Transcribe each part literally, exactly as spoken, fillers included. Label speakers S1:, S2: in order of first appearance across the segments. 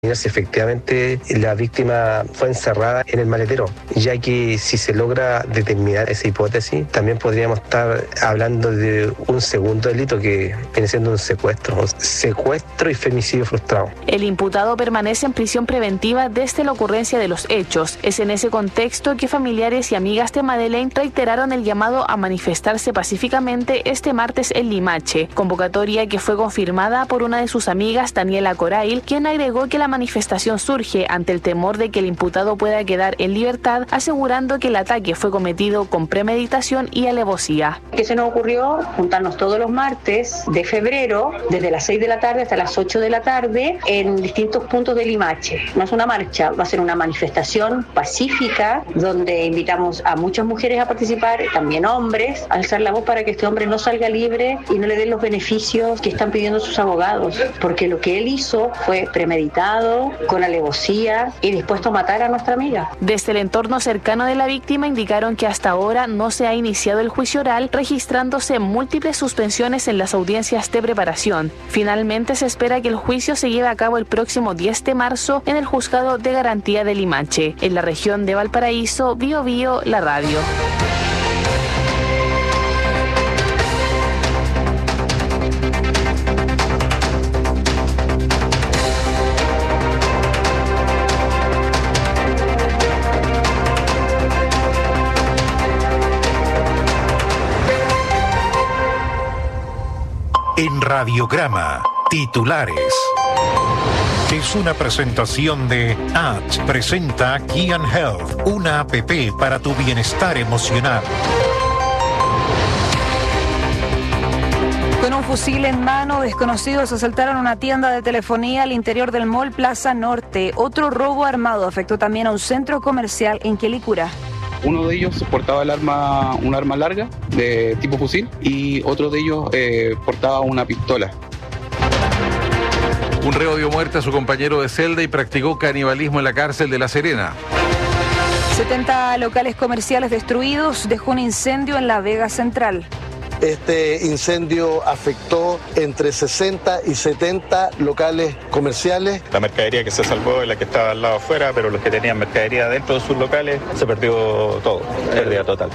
S1: Si efectivamente la víctima fue encerrada en el maletero, ya que si se logra determinar esa hipótesis, también podríamos estar hablando de un segundo delito que viene siendo un secuestro, secuestro y femicidio frustrado.
S2: El imputado permanece en prisión preventiva desde la ocurrencia de los hechos. Es en ese contexto que familiares y amigas de Madeleine reiteraron el llamado a manifestarse pacíficamente este martes en Limache, convocatoria que fue confirmada por una de sus amigas, Daniela Corail, quien agregó que la manifestación surge ante el temor de que el imputado pueda quedar en libertad, asegurando que el ataque fue cometido con premeditación y alevosía.
S3: ¿Qué se nos ocurrió? Juntarnos todos los martes de febrero, desde las seis de la tarde hasta las ocho de la tarde, en distintos puntos de Limache. No es una marcha, va a ser una manifestación pacífica, donde invitamos a muchas mujeres a participar, también hombres, a alzar la voz para que este hombre no salga libre y no le den los beneficios que están pidiendo sus abogados, porque lo que él hizo fue premeditado, con alevosía y dispuesto a matar a nuestra amiga.
S2: Desde el entorno cercano de la víctima indicaron que hasta ahora no se ha iniciado el juicio oral, registrándose múltiples suspensiones en las audiencias de preparación. Finalmente se espera que el juicio se lleve a cabo el próximo diez de marzo en el Juzgado de Garantía de Limache. En la región de Valparaíso, Bio Bio, la radio.
S4: En Radiograma, titulares. Es una presentación de H. Presenta Key and Health, una app para tu bienestar emocional.
S5: Con un fusil en mano, desconocidos asaltaron una tienda de telefonía al interior del Mall Plaza Norte. Otro robo armado afectó también a un centro comercial en Quilicura.
S6: Uno de ellos portaba el arma, un arma larga de tipo fusil y otro de ellos eh, portaba una pistola.
S7: Un reo dio muerte a su compañero de celda y practicó canibalismo en la cárcel de La Serena.
S5: setenta locales comerciales destruidos, dejó un incendio en La Vega Central.
S8: Este incendio afectó entre sesenta y setenta locales comerciales.
S9: La mercadería que se salvó es la que estaba al lado afuera, pero los que tenían mercadería dentro de sus locales se perdió todo, pérdida total.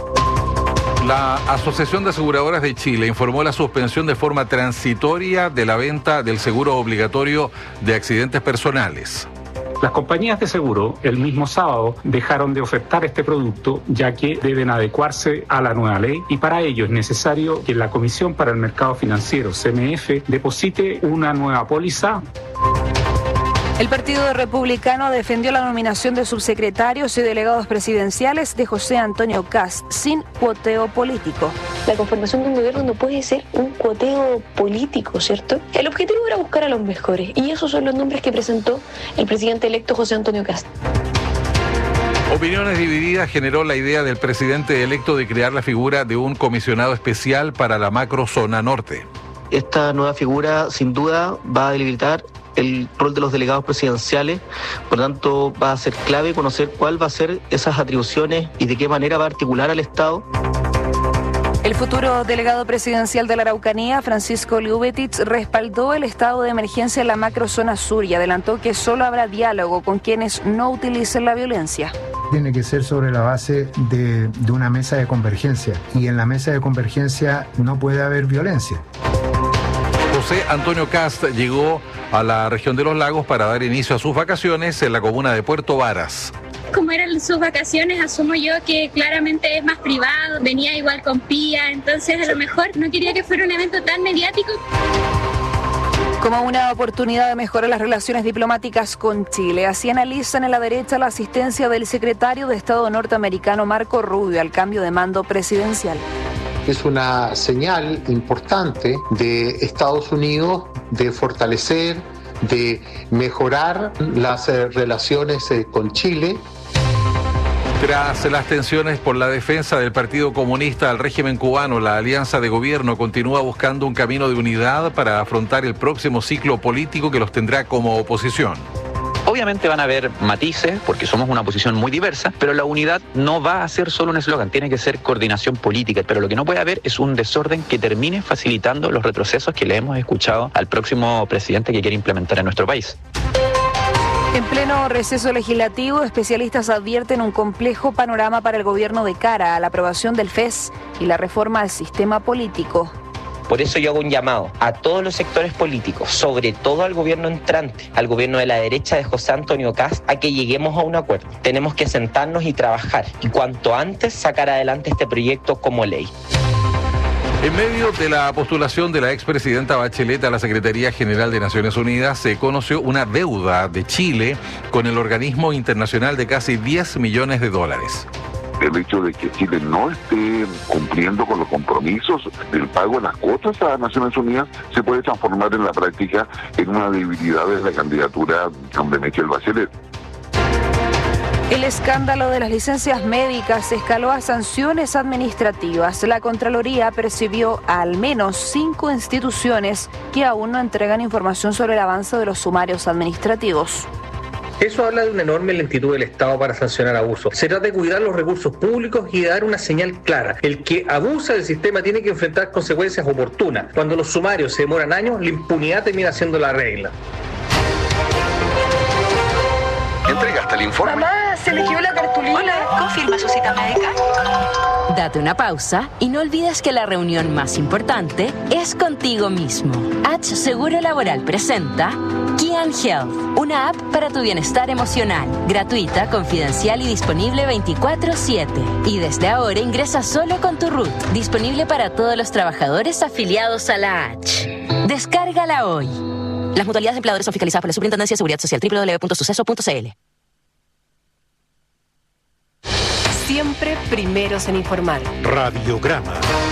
S7: La Asociación de Aseguradoras de Chile informó la suspensión de forma transitoria de la venta del seguro obligatorio de accidentes personales.
S10: Las compañías de seguro el mismo sábado dejaron de ofertar este producto ya que deben adecuarse a la nueva ley y para ello es necesario que la Comisión para el Mercado Financiero, C M F, deposite una nueva póliza.
S5: El Partido Republicano defendió la nominación de subsecretarios y delegados presidenciales de José Antonio Kast sin cuoteo político.
S11: La conformación de un gobierno no puede ser un cuoteo político, ¿cierto? El objetivo era buscar a los mejores y esos son los nombres que presentó el presidente electo José Antonio Kast.
S7: Opiniones divididas generó la idea del presidente electo de crear la figura de un comisionado especial para la macrozona norte.
S12: Esta nueva figura sin duda va a delimitar el rol de los delegados presidenciales, por lo tanto va a ser clave conocer cuál va a ser esas atribuciones y de qué manera va a articular al Estado.
S5: El futuro delegado presidencial de la Araucanía, Francisco Liubetich, respaldó el estado de emergencia en la macrozona sur y adelantó que solo habrá diálogo con quienes no utilicen la violencia.
S13: Tiene que ser sobre la base de, de una mesa de convergencia y en la mesa de convergencia no puede haber violencia.
S7: José Antonio Kast llegó a la región de los lagos para dar inicio a sus vacaciones en la comuna de Puerto Varas.
S14: Como eran sus vacaciones, asumo yo que claramente es más privado, venía igual con Pía, entonces a lo mejor no quería que fuera un evento tan mediático.
S5: Como una oportunidad de mejorar las relaciones diplomáticas con Chile, así analizan en la derecha la asistencia del secretario de Estado norteamericano Marco Rubio al cambio de mando presidencial.
S15: Es una señal importante de Estados Unidos de fortalecer, de mejorar las eh, relaciones eh, con Chile.
S7: Tras las tensiones por la defensa del Partido Comunista al régimen cubano, la alianza de gobierno continúa buscando un camino de unidad para afrontar el próximo ciclo político que los tendrá como oposición.
S16: Obviamente van a haber matices, porque somos una oposición muy diversa, pero la unidad no va a ser solo un eslogan, tiene que ser coordinación política. Pero lo que no puede haber es un desorden que termine facilitando los retrocesos que le hemos escuchado al próximo presidente que quiere implementar en nuestro país.
S5: En pleno receso legislativo, especialistas advierten un complejo panorama para el gobierno de cara a la aprobación del F E S y la reforma del sistema político.
S17: Por eso yo hago un llamado a todos los sectores políticos, sobre todo al gobierno entrante, al gobierno de la derecha de José Antonio Kast, a que lleguemos a un acuerdo. Tenemos que sentarnos y trabajar, y cuanto antes sacar adelante este proyecto como ley.
S7: En medio de la postulación de la expresidenta Bachelet a la Secretaría General de Naciones Unidas, se conoció una deuda de Chile con el organismo internacional de casi diez millones de dólares.
S18: El hecho de que Chile no esté cumpliendo con los compromisos del pago de las cuotas a Naciones Unidas se puede transformar en la práctica en una debilidad de la candidatura de Michelle Bachelet.
S5: El escándalo de las licencias médicas escaló a sanciones administrativas. La Contraloría percibió a al menos cinco instituciones que aún no entregan información sobre el avance de los sumarios administrativos.
S19: Eso habla de una enorme lentitud del Estado para sancionar abusos. Se trata de cuidar los recursos públicos y de dar una señal clara. El que abusa del sistema tiene que enfrentar consecuencias oportunas. Cuando los sumarios se demoran años, la impunidad termina siendo la regla.
S20: ¿Entregaste el informe?
S21: Mamá, se le quedó la cartulina.
S22: Hola, ¿confirma su cita médica?
S23: Date una pausa y no olvides que la reunión más importante es contigo mismo. H Seguro Laboral presenta Kian Health, una app para tu bienestar emocional, gratuita, confidencial y disponible veinticuatro siete. Y desde ahora ingresa solo con tu R U T, disponible para todos los trabajadores afiliados a la H. Descárgala hoy. Las mutualidades de empleadores son fiscalizadas por la Superintendencia de Seguridad Social, doble u doble u doble u punto suceso punto c l.
S24: Siempre primeros en informar.
S4: Radiograma.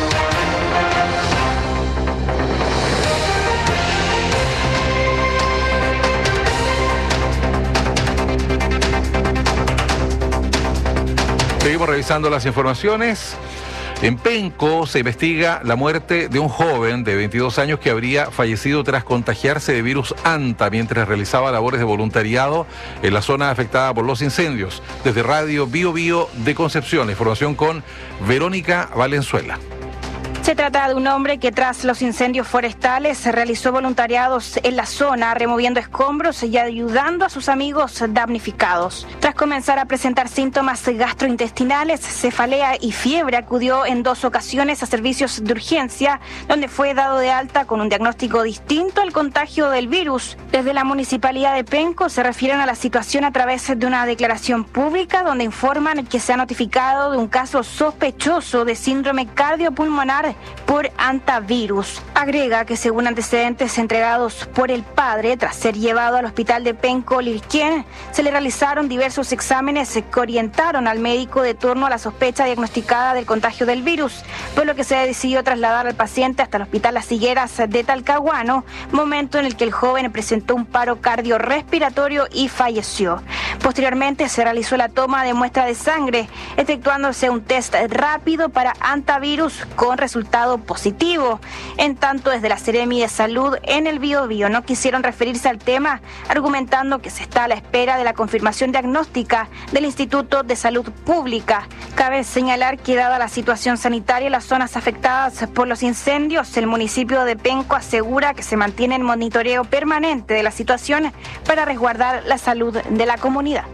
S7: Seguimos revisando las informaciones. En Penco se investiga la muerte de un joven de veintidós años que habría fallecido tras contagiarse de virus ANTA mientras realizaba labores de voluntariado en la zona afectada por los incendios. Desde Radio Bio Bio de Concepción, información con Verónica Valenzuela.
S25: Se trata de un hombre que tras los incendios forestales realizó voluntariados en la zona, removiendo escombros y ayudando a sus amigos damnificados. Tras comenzar a presentar síntomas gastrointestinales, cefalea y fiebre, acudió en dos ocasiones a servicios de urgencia, donde fue dado de alta con un diagnóstico distinto al contagio del virus. Desde la Municipalidad de Penco se refieren a la situación a través de una declaración pública donde informan que se ha notificado de un caso sospechoso de síndrome cardiopulmonar por antivirus. Agrega que según antecedentes entregados por el padre, tras ser llevado al hospital de Penco Lirquén, se le realizaron diversos exámenes que orientaron al médico de turno a la sospecha diagnosticada del contagio del virus, por lo que se decidió trasladar al paciente hasta el hospital Las Higueras de Talcahuano, momento en el que el joven presentó un paro cardiorrespiratorio y falleció. Posteriormente se realizó la toma de muestra de sangre, efectuándose un test rápido para antivirus con resultado positivo. En tanto, desde la Seremi de Salud en el Biobío no quisieron referirse al tema, argumentando que se está a la espera de la confirmación diagnóstica del Instituto de Salud Pública. Cabe señalar que dada la situación sanitaria en las zonas afectadas por los incendios, el municipio de Penco asegura que se mantiene el monitoreo permanente de la situación para resguardar la salud de la comunidad.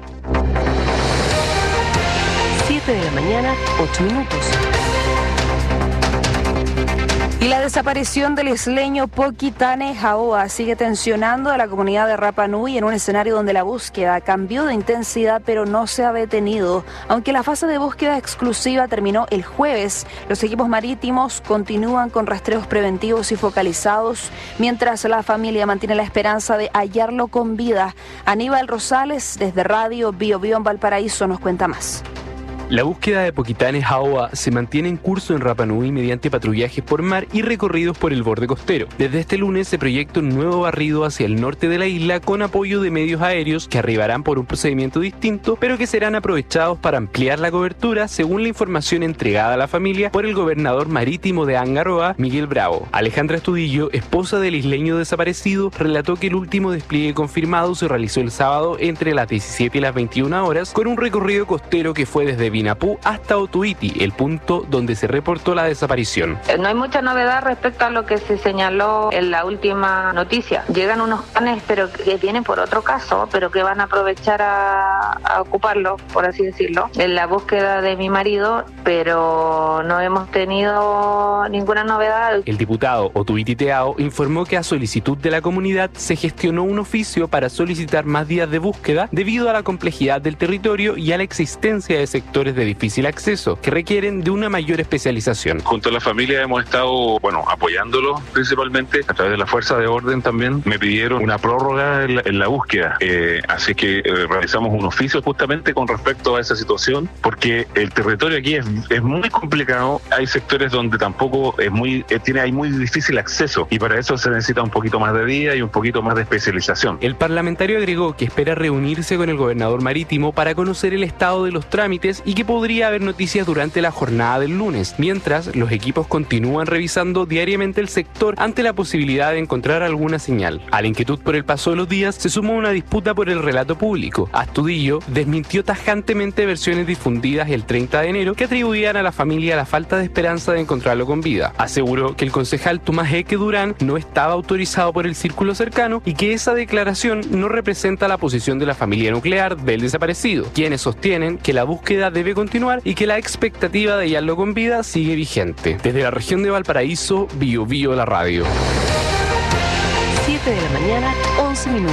S24: siete de la mañana, ocho minutos.
S5: Y la desaparición del isleño Poquitane Jaoa sigue tensionando a la comunidad de Rapa Nui en un escenario donde la búsqueda cambió de intensidad pero no se ha detenido. Aunque la fase de búsqueda exclusiva terminó el jueves, los equipos marítimos continúan con rastreos preventivos y focalizados, mientras la familia mantiene la esperanza de hallarlo con vida. Aníbal Rosales, desde Radio Bio Bio en Valparaíso, nos cuenta más.
S26: La búsqueda de Poquitane Jaoa se mantiene en curso en Rapa Nui mediante patrullajes por mar y recorridos por el borde costero. Desde este lunes se proyecta un nuevo barrido hacia el norte de la isla con apoyo de medios aéreos que arribarán por un procedimiento distinto, pero que serán aprovechados para ampliar la cobertura según la información entregada a la familia por el gobernador marítimo de Angaroa, Miguel Bravo. Alejandra Estudillo, esposa del isleño desaparecido, relató que el último despliegue confirmado se realizó el sábado entre las diecisiete y las veintiuna horas con un recorrido costero que fue desde Vinapú hasta Otuiti, el punto donde se reportó la desaparición.
S1: No hay mucha novedad respecto a lo que se señaló en la última noticia. Llegan unos planes, pero que vienen por otro caso, pero que van a aprovechar a, a ocuparlo, por así decirlo, en la búsqueda de mi marido, pero no hemos tenido ninguna novedad.
S26: El diputado Otuiti Teao informó que a solicitud de la comunidad se gestionó un oficio para solicitar más días de búsqueda debido a la complejidad del territorio y a la existencia de sectores de difícil acceso que requieren de una mayor especialización.
S2: Junto a la familia hemos estado, bueno, apoyándolos principalmente a través de la fuerza de orden también. Me pidieron una prórroga en la, en la búsqueda, eh, así que eh, realizamos un oficio justamente con respecto a esa situación, porque el territorio aquí es, es muy complicado. Hay sectores donde tampoco es muy, eh, tiene hay muy difícil acceso y para eso se necesita un poquito más de día y un poquito más de especialización.
S26: El parlamentario agregó que espera reunirse con el gobernador marítimo para conocer el estado de los trámites y que podría haber noticias durante la jornada del lunes, mientras los equipos continúan revisando diariamente el sector ante la posibilidad de encontrar alguna señal. A la inquietud por el paso de los días se sumó una disputa por el relato público. Astudillo desmintió tajantemente versiones difundidas el treinta de enero que atribuían a la familia la falta de esperanza de encontrarlo con vida. Aseguró que el concejal Tomás Eque Durán no estaba autorizado por el círculo cercano y que esa declaración no representa la posición de la familia nuclear del desaparecido, quienes sostienen que la búsqueda debe continuar y que la expectativa de hallarlo con vida sigue vigente. Desde la región de Valparaíso, Bio Bio la radio.
S24: siete de la mañana, once minutos.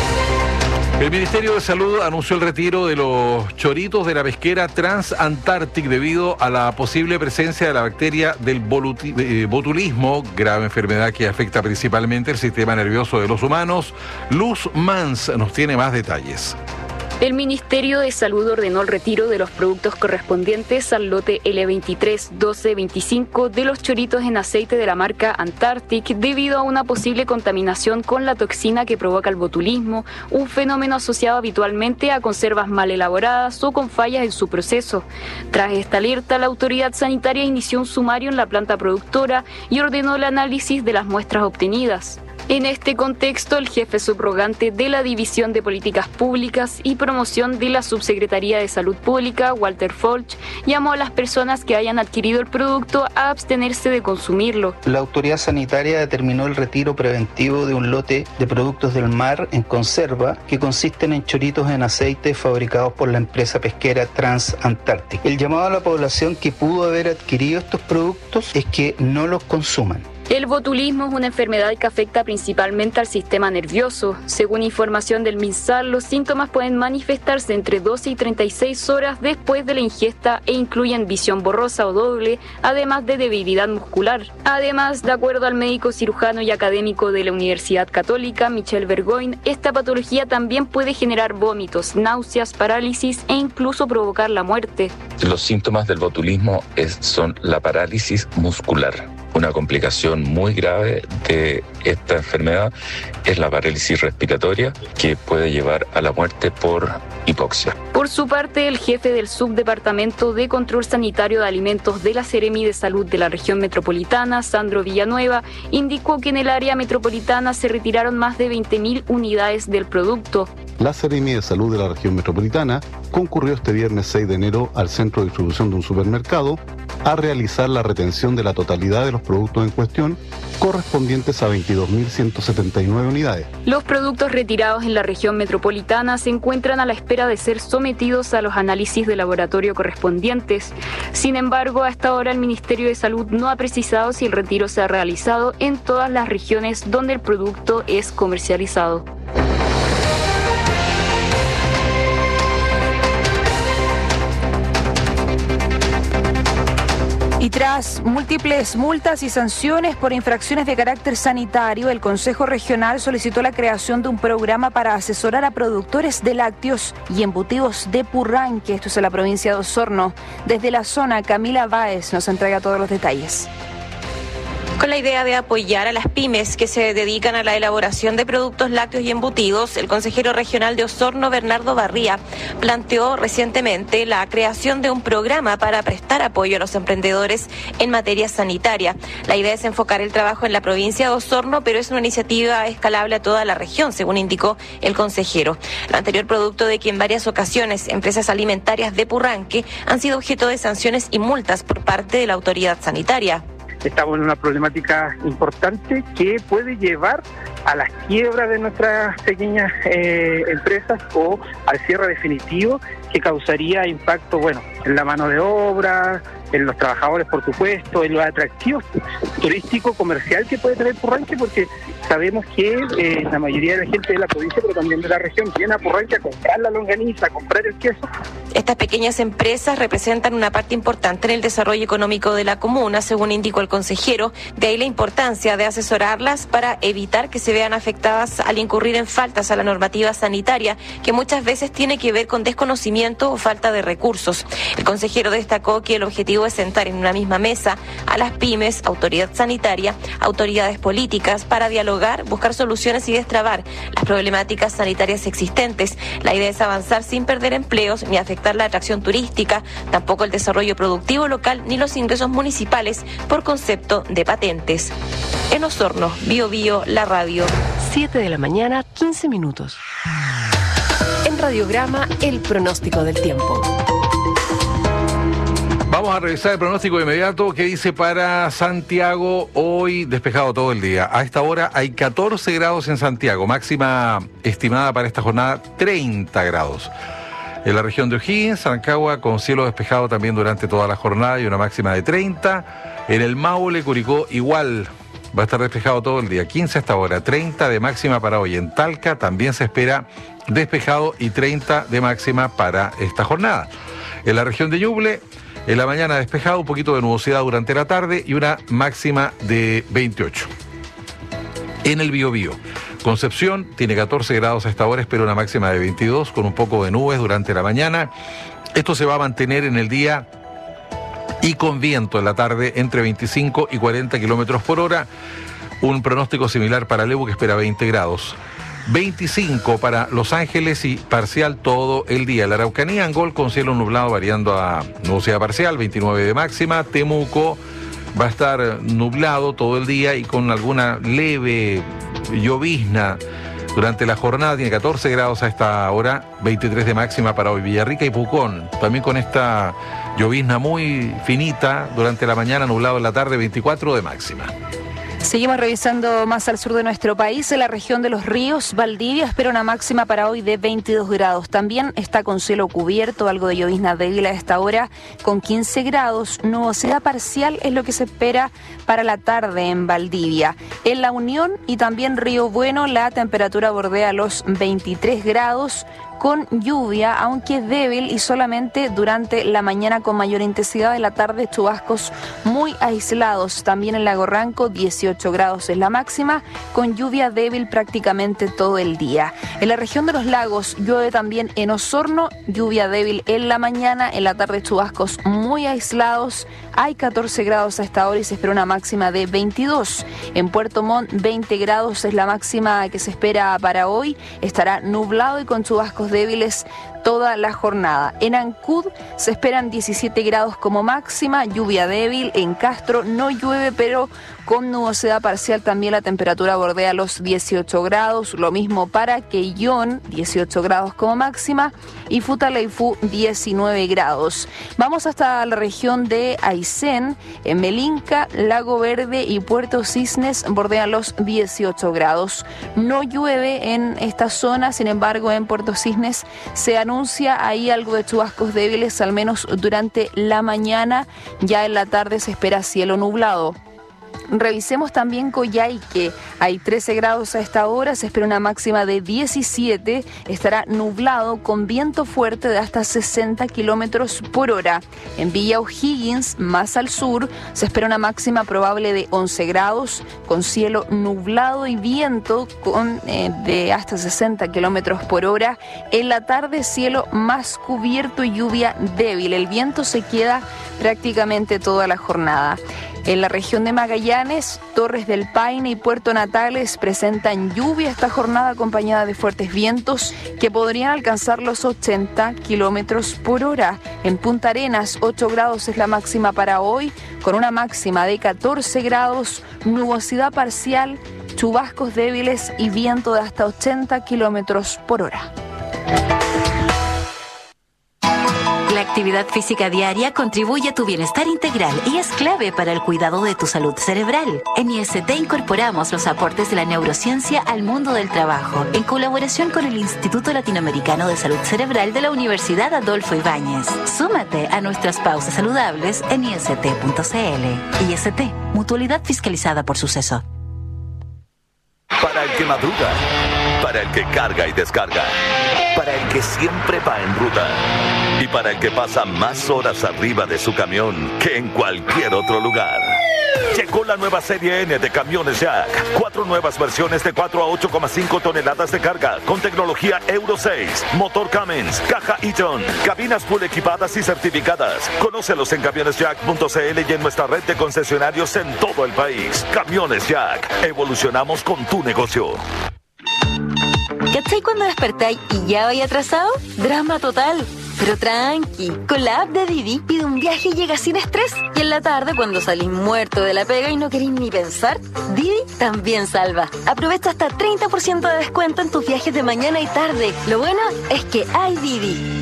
S7: El Ministerio de Salud anunció el retiro de los choritos de la pesquera Transantarctic debido a la posible presencia de la bacteria del voluti- eh, botulismo, grave enfermedad que afecta principalmente el sistema nervioso de los humanos. Luz Mans nos tiene más detalles.
S3: El Ministerio de Salud ordenó el retiro de los productos correspondientes al lote L veintitrés doce veinticinco de los choritos en aceite de la marca Antarctic debido a una posible contaminación con la toxina que provoca el botulismo, un fenómeno asociado habitualmente a conservas mal elaboradas o con fallas en su proceso. Tras esta alerta, la autoridad sanitaria inició un sumario en la planta productora y ordenó el análisis de las muestras obtenidas. En este contexto, el jefe subrogante de la División de Políticas Públicas y Promoción de la Subsecretaría de Salud Pública, Walter Folch, llamó a las personas que hayan adquirido el producto a abstenerse de consumirlo.
S6: La autoridad sanitaria determinó el retiro preventivo de un lote de productos del mar en conserva que consisten en choritos en aceite fabricados por la empresa pesquera Transantarctic. El llamado a la población que pudo haber adquirido estos productos es que no los consuman.
S3: El botulismo es una enfermedad que afecta principalmente al sistema nervioso. Según información del MinSal, los síntomas pueden manifestarse entre doce y treinta y seis horas después de la ingesta e incluyen visión borrosa o doble, además de debilidad muscular. Además, de acuerdo al médico cirujano y académico de la Universidad Católica, Michel Vergoin, esta patología también puede generar vómitos, náuseas, parálisis e incluso provocar la muerte.
S8: Los síntomas del botulismo es, son la parálisis muscular. Una complicación muy grave de esta enfermedad es la parálisis respiratoria, que puede llevar a la muerte por hipoxia.
S3: Por su parte, el jefe del Subdepartamento de Control Sanitario de Alimentos de la Seremi de Salud de la región metropolitana, Sandro Villanueva, indicó que en el área metropolitana se retiraron más de veinte mil unidades del producto.
S9: La Seremi de Salud de la región metropolitana concurrió este viernes seis de enero al centro de distribución de un supermercado a realizar la retención de la totalidad de los productos en cuestión, correspondientes a veintidós mil ciento setenta y nueve unidades.
S3: Los productos retirados en la región metropolitana se encuentran a la espera de ser sometidos a los análisis de laboratorio correspondientes. Sin embargo, hasta ahora el Ministerio de Salud no ha precisado si el retiro se ha realizado en todas las regiones donde el producto es comercializado.
S5: Y tras múltiples multas y sanciones por infracciones de carácter sanitario, el Consejo Regional solicitó la creación de un programa para asesorar a productores de lácteos y embutidos de Purranque, esto es en la provincia de Osorno. Desde la zona, Camila Báez nos entrega todos los detalles.
S10: Con la idea de apoyar a las pymes que se dedican a la elaboración de productos lácteos y embutidos, el consejero regional de Osorno, Bernardo Barría, planteó recientemente la creación de un programa para prestar apoyo a los emprendedores en materia sanitaria. La idea es enfocar el trabajo en la provincia de Osorno, pero es una iniciativa escalable a toda la región, según indicó el consejero. Lo anterior producto de que en varias ocasiones empresas alimentarias de Purranque han sido objeto de sanciones y multas por parte de la autoridad sanitaria.
S11: Estamos en una problemática importante que puede llevar a la quiebra de nuestras pequeñas eh, empresas o al cierre definitivo, que causaría impacto, bueno, en la mano de obra, en los trabajadores, por supuesto, en los atractivos turístico comercial que puede tener Purranque, porque sabemos que eh, la mayoría de la gente de la provincia, pero también de la región, viene a Purranque a comprar la longaniza, a comprar el queso.
S10: Estas pequeñas empresas representan una parte importante en el desarrollo económico de la comuna, según indicó el consejero. De ahí la importancia de asesorarlas para evitar que se vean afectadas al incurrir en faltas a la normativa sanitaria, que muchas veces tiene que ver con desconocimiento o falta de recursos. El consejero destacó que el objetivo es sentar en una misma mesa a las pymes, autoridad sanitaria, autoridades políticas, para dialogar, buscar soluciones y destrabar las problemáticas sanitarias existentes. La idea es avanzar sin perder empleos ni afectar la atracción turística, tampoco el desarrollo productivo local ni los ingresos municipales por concepto de patentes. En Osorno, Bio Bio, la radio.
S24: siete de la mañana, quince minutos. En Radiograma, el pronóstico del tiempo.
S7: Vamos a revisar el pronóstico de inmediato que dice para Santiago, hoy despejado todo el día. A esta hora hay catorce grados en Santiago, máxima estimada para esta jornada treinta grados. En la región de O'Higgins, Rancagua, con cielo despejado también durante toda la jornada y una máxima de treinta. En el Maule, Curicó, igual va a estar despejado todo el día, quince hasta ahora, treinta de máxima para hoy. En Talca también se espera despejado y treinta de máxima para esta jornada. En la región de Ñuble, en la mañana despejado, un poquito de nubosidad durante la tarde y una máxima de veintiocho. En el Biobío, Concepción tiene catorce grados a esta hora, espera una máxima de veintidós con un poco de nubes durante la mañana. Esto se va a mantener en el día y con viento en la tarde entre veinticinco y cuarenta kilómetros por hora. Un pronóstico similar para Lebu, que espera veinte grados. veinticinco para Los Ángeles y parcial todo el día. La Araucanía, Angol con cielo nublado variando a nubosidad parcial, veintinueve de máxima. Temuco va a estar nublado todo el día y con alguna leve llovizna durante la jornada. Tiene catorce grados a esta hora, veintitrés de máxima para hoy. Villarrica y Pucón, también con esta llovizna muy finita durante la mañana, nublado en la tarde, veinticuatro de máxima.
S5: Seguimos revisando más al sur de nuestro país. En la región de Los Ríos, Valdivia espera una máxima para hoy de veintidós grados. También está con cielo cubierto, algo de llovizna débil a esta hora, con quince grados. Nubosidad parcial es lo que se espera para la tarde en Valdivia. En La Unión y también Río Bueno, la temperatura bordea los veintitrés grados, con lluvia, aunque es débil y solamente durante la mañana con mayor intensidad. En la tarde chubascos muy aislados. También en Lago Ranco, dieciocho grados es la máxima, con lluvia débil prácticamente todo el día. En la región de los lagos llueve también en Osorno, lluvia débil en la mañana, en la tarde chubascos muy aislados. Hay catorce grados a esta hora y se espera una máxima de veintidós. En Puerto Montt, veinte grados es la máxima que se espera para hoy. Estará nublado y con chubascos débiles toda la jornada. En Ancud se esperan diecisiete grados como máxima, lluvia débil. En Castro no llueve, pero con nubosidad parcial también la temperatura bordea los dieciocho grados. Lo mismo para Quellón, dieciocho grados como máxima, y Futaleufú, diecinueve grados. Vamos hasta la región de Aysén. En Melinca, Lago Verde y Puerto Cisnes bordean los dieciocho grados. No llueve en esta zona, sin embargo en Puerto Cisnes se anuncia ahí algo de chubascos débiles, al menos durante la mañana. Ya en la tarde se espera cielo nublado. Revisemos también Coyhaique, hay trece grados a esta hora, se espera una máxima de diecisiete, estará nublado con viento fuerte de hasta sesenta kilómetros por hora. En Villa O'Higgins, más al sur, se espera una máxima probable de once grados, con cielo nublado y viento con, eh, de hasta sesenta kilómetros por hora. En la tarde, cielo más cubierto y lluvia débil, el viento se queda prácticamente toda la jornada. En la región de Magallanes, Torres del Paine y Puerto Natales presentan lluvia esta jornada acompañada de fuertes vientos que podrían alcanzar los ochenta kilómetros por hora. En Punta Arenas, ocho grados es la máxima para hoy, con una máxima de catorce grados, nubosidad parcial, chubascos débiles y viento de hasta ochenta kilómetros por hora.
S12: La actividad física diaria contribuye a tu bienestar integral y es clave para el cuidado de tu salud cerebral. En I S T incorporamos los aportes de la neurociencia al mundo del trabajo, en colaboración con el Instituto Latinoamericano de Salud Cerebral de la Universidad Adolfo Ibáñez. Súmate a nuestras pausas saludables en I S T punto C L. I S T, mutualidad fiscalizada por Suceso.
S13: Para el que madruga, para el que carga y descarga, para el que siempre va en ruta y para el que pasa más horas arriba de su camión que en cualquier otro lugar. Llegó la nueva serie N de camiones Jack. Cuatro nuevas versiones de cuatro a ocho coma cinco toneladas de carga con tecnología Euro seis, motor Cummins, caja Eaton, cabinas full equipadas y certificadas. Conócelos en camiones jack punto C L y en nuestra red de concesionarios en todo el país. Camiones Jack. Evolucionamos con tu negocio.
S12: ¿Cachai cuando despertáis y ya vais atrasado? Drama total. Pero tranqui, con la app de Didi pide un viaje y llega sin estrés. Y en la tarde, cuando salís muerto de la pega y no queréis ni pensar, Didi también salva. Aprovecha hasta treinta por ciento de descuento en tus viajes de mañana y tarde. Lo bueno es que hay Didi.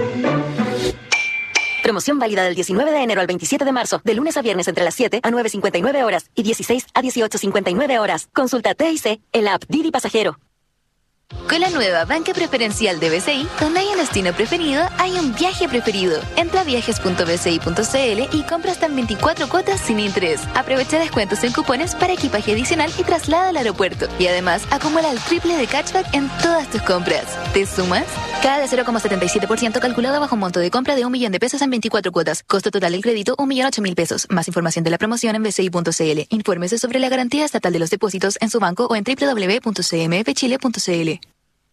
S12: Promoción válida del diecinueve de enero al veintisiete de marzo, de lunes a viernes entre las siete a nueve cincuenta y nueve horas y dieciséis a dieciocho cincuenta y nueve horas. Consulta T I C en la app Didi Pasajero.
S14: Con la nueva banca preferencial de B C I, donde hay un destino preferido, hay un viaje preferido. Entra a viajes punto b c i punto c l y compra hasta en veinticuatro cuotas sin interés. Aprovecha descuentos en cupones para equipaje adicional y traslada al aeropuerto. Y además, acumula el triple de cashback en todas tus compras. ¿Te sumas? Cada de cero coma setenta y siete por ciento calculado bajo un monto de compra de un millón de pesos en veinticuatro cuotas. Costo total del crédito, un millón ocho mil pesos. Más información de la promoción en b c i punto c l. Infórmese sobre la garantía estatal de los depósitos en su banco o en w w w punto c m f chile punto c l.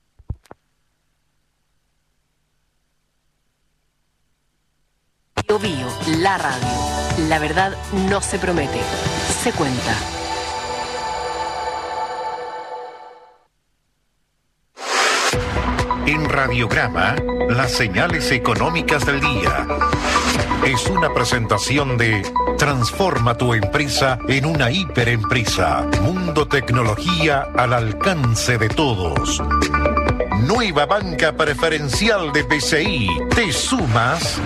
S24: Bio Bio, la radio. La verdad no se promete, se cuenta.
S4: En Radiograma, las señales económicas del día. Es una presentación de Transforma tu empresa en una hiperempresa. Mundo Tecnología al alcance de todos. Nueva banca preferencial de B C I. ¿Te sumas?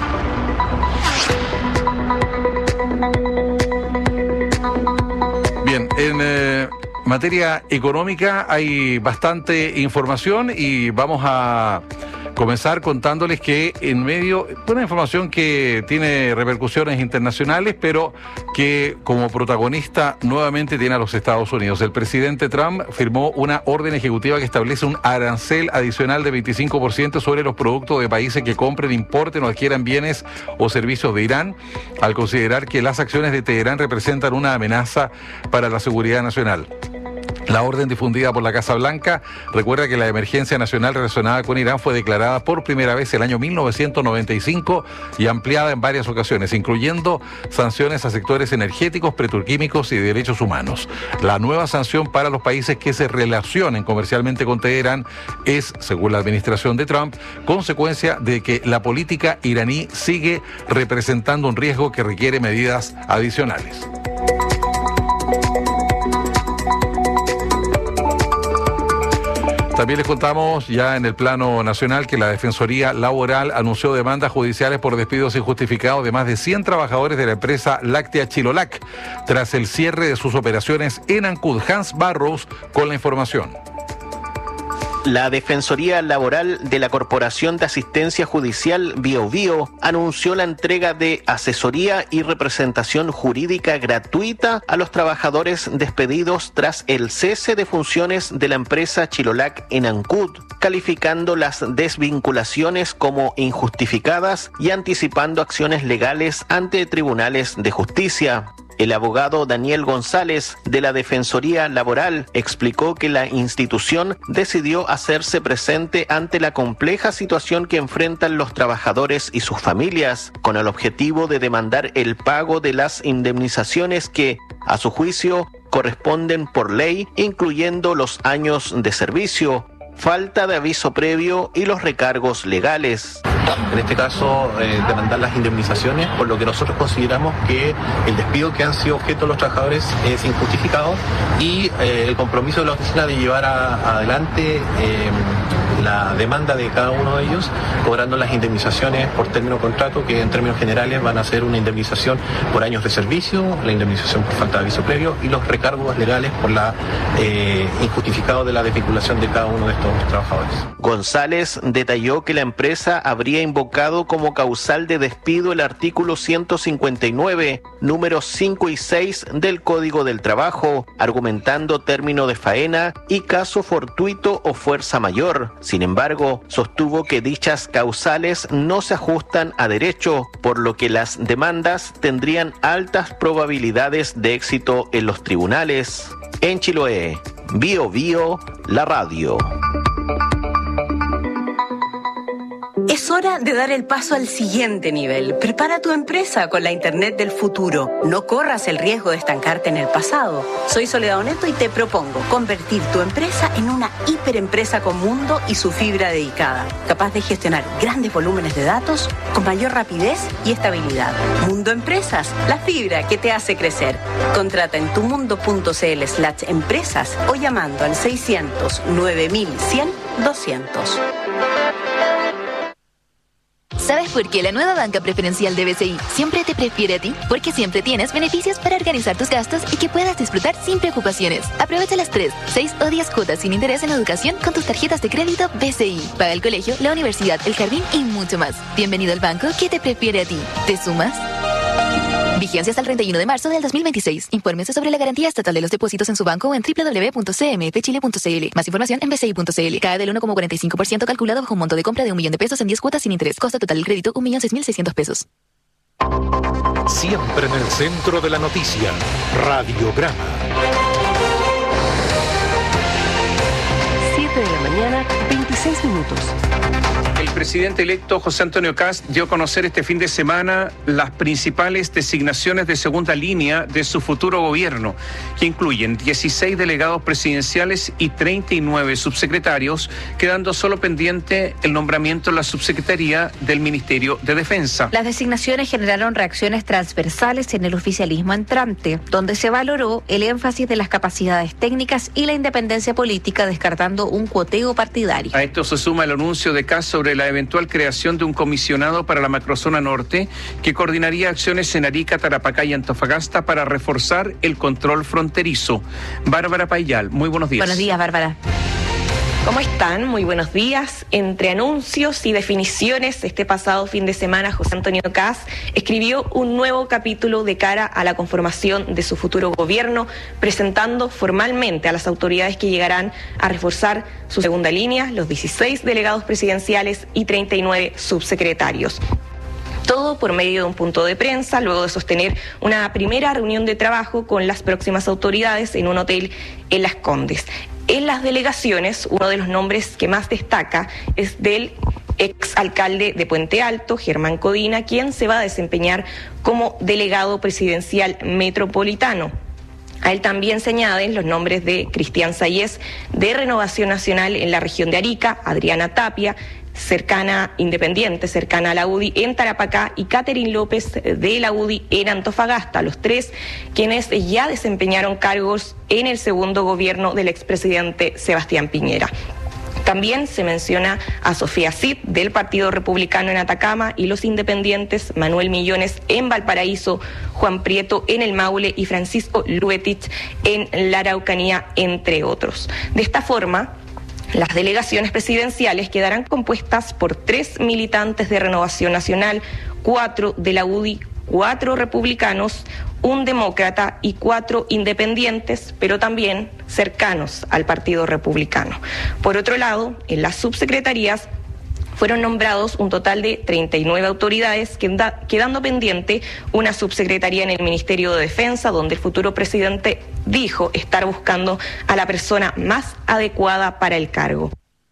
S7: Bien, en eh, materia económica hay bastante información y vamos a comenzar contándoles que en medio, una información que tiene repercusiones internacionales, pero que como protagonista nuevamente tiene a los Estados Unidos. El presidente Trump firmó una orden ejecutiva que establece un arancel adicional de veinticinco por ciento sobre los productos de países que compren, importen o adquieran bienes o servicios de Irán, al considerar que las acciones de Teherán representan una amenaza para la seguridad nacional. La orden difundida por la Casa Blanca recuerda que la emergencia nacional relacionada con Irán fue declarada por primera vez el año mil novecientos noventa y cinco y ampliada en varias ocasiones, incluyendo sanciones a sectores energéticos, petroquímicos y de derechos humanos. La nueva sanción para los países que se relacionen comercialmente con Teherán es, según la administración de Trump, consecuencia de que la política iraní sigue representando un riesgo que requiere medidas adicionales. También les contamos ya en el plano nacional que la Defensoría Laboral anunció demandas judiciales por despidos injustificados de más de cien trabajadores de la empresa láctea Chilolac tras el cierre de sus operaciones en Ancud. Hans Barrows con la información.
S15: La Defensoría Laboral de la Corporación de Asistencia Judicial Bio Bio anunció la entrega de asesoría y representación jurídica gratuita a los trabajadores despedidos tras el cese de funciones de la empresa Chilolac en Ancud, calificando las desvinculaciones como injustificadas y anticipando acciones legales ante tribunales de justicia. El abogado Daniel González de la Defensoría Laboral explicó que la institución decidió hacerse presente ante la compleja situación que enfrentan los trabajadores y sus familias, con el objetivo de demandar el pago de las indemnizaciones que, a su juicio, corresponden por ley, incluyendo los años de servicio, falta de aviso previo y los recargos legales.
S16: En este caso, eh, demandar las indemnizaciones, por lo que nosotros consideramos que el despido que han sido objeto de los trabajadores es injustificado y eh, el compromiso de la oficina de llevar a, adelante eh, la demanda de cada uno de ellos, cobrando las indemnizaciones por término de contrato, que en términos generales van a ser una indemnización por años de servicio, la indemnización por falta de aviso previo y los recargos legales por la eh, injustificado de la desvinculación de cada uno de estos trabajadores.
S15: González detalló que la empresa habría invocado como causal de despido el artículo ciento cincuenta y nueve, números cinco y seis del Código del Trabajo, argumentando término de faena y caso fortuito o fuerza mayor. Sin embargo, sostuvo que dichas causales no se ajustan a derecho, por lo que las demandas tendrían altas probabilidades de éxito en los tribunales. En Chiloé, Bio Bio, la radio.
S17: Es hora de dar el paso al siguiente nivel. Prepara tu empresa con la Internet del futuro. No corras el riesgo de estancarte en el pasado. Soy Soledad Oneto y te propongo convertir tu empresa en una hiperempresa con mundo y su fibra dedicada, capaz de gestionar grandes volúmenes de datos con mayor rapidez y estabilidad. Mundo Empresas, la fibra que te hace crecer. Contrata en tumundo.cl slash empresas o llamando al seiscientos nueve mil cien doscientos.
S14: ¿Sabes por qué la nueva banca preferencial de B C I siempre te prefiere a ti? Porque siempre tienes beneficios para organizar tus gastos y que puedas disfrutar sin preocupaciones. Aprovecha las tres, seis o diez cuotas sin interés en educación con tus tarjetas de crédito B C I. Paga el colegio, la universidad, el jardín y mucho más. Bienvenido al banco que te prefiere a ti. ¿Te sumas? Vigencia hasta el treinta y uno de marzo del dos mil veintiséis. Infórmese sobre la garantía estatal de los depósitos en su banco o en doble u doble u doble u punto c m f chile punto c l. Más información en b c i punto c l. Cae del uno coma cuarenta y cinco por ciento calculado bajo un monto de compra de un millón de pesos en diez cuotas sin interés. Costo total del crédito un millón seis mil seiscientos pesos.
S4: Siempre en el centro de la noticia. Radiograma.
S24: siete de la mañana, veintiséis minutos.
S18: El presidente electo José Antonio Kast dio a conocer este fin de semana las principales designaciones de segunda línea de su futuro gobierno, que incluyen dieciséis delegados presidenciales y treinta y nueve subsecretarios, quedando solo pendiente el nombramiento en la subsecretaría del Ministerio de Defensa.
S19: Las designaciones generaron reacciones transversales en el oficialismo entrante, donde se valoró el énfasis de las capacidades técnicas y la independencia política, descartando un cuoteo partidario.
S18: A esto se suma el anuncio de Kast sobre la eventual creación de un comisionado para la macrozona norte que coordinaría acciones en Arica, Tarapacá y Antofagasta para reforzar el control fronterizo. Bárbara Payal, muy buenos días.
S19: Buenos días, Bárbara.
S10: ¿Cómo están? Muy buenos días. Entre anuncios y definiciones, este pasado fin de semana José Antonio Kast escribió un nuevo capítulo de cara a la conformación de su futuro gobierno, presentando formalmente a las autoridades que llegarán a reforzar su segunda línea, los dieciséis delegados presidenciales y treinta y nueve subsecretarios. Todo por medio de un punto de prensa, luego de sostener una primera reunión de trabajo con las próximas autoridades en un hotel en Las Condes. En las delegaciones, uno de los nombres que más destaca es del exalcalde de Puente Alto, Germán Codina, quien se va a desempeñar como delegado presidencial metropolitano. A él también se añaden los nombres de Cristian Sayés, de Renovación Nacional en la región de Arica, Adriana Tapia, cercana, independiente, cercana a la U D I en Tarapacá, y Catherine López de la U D I en Antofagasta, los tres quienes ya desempeñaron cargos en el segundo gobierno del expresidente Sebastián Piñera. También se menciona a Sofía Cid del Partido Republicano en Atacama y los independientes Manuel Millones en Valparaíso, Juan Prieto en el Maule y Francisco Luetich en la Araucanía, entre otros. De esta forma, las delegaciones presidenciales quedarán compuestas por tres militantes de Renovación Nacional, cuatro de la U D I, cuatro republicanos, un demócrata y cuatro independientes, pero también cercanos al Partido Republicano. Por otro lado, en las subsecretarías fueron nombrados un total de treinta y nueve autoridades, quedando pendiente una subsecretaría en el Ministerio de Defensa, donde el futuro presidente dijo estar buscando a la persona más adecuada para el cargo.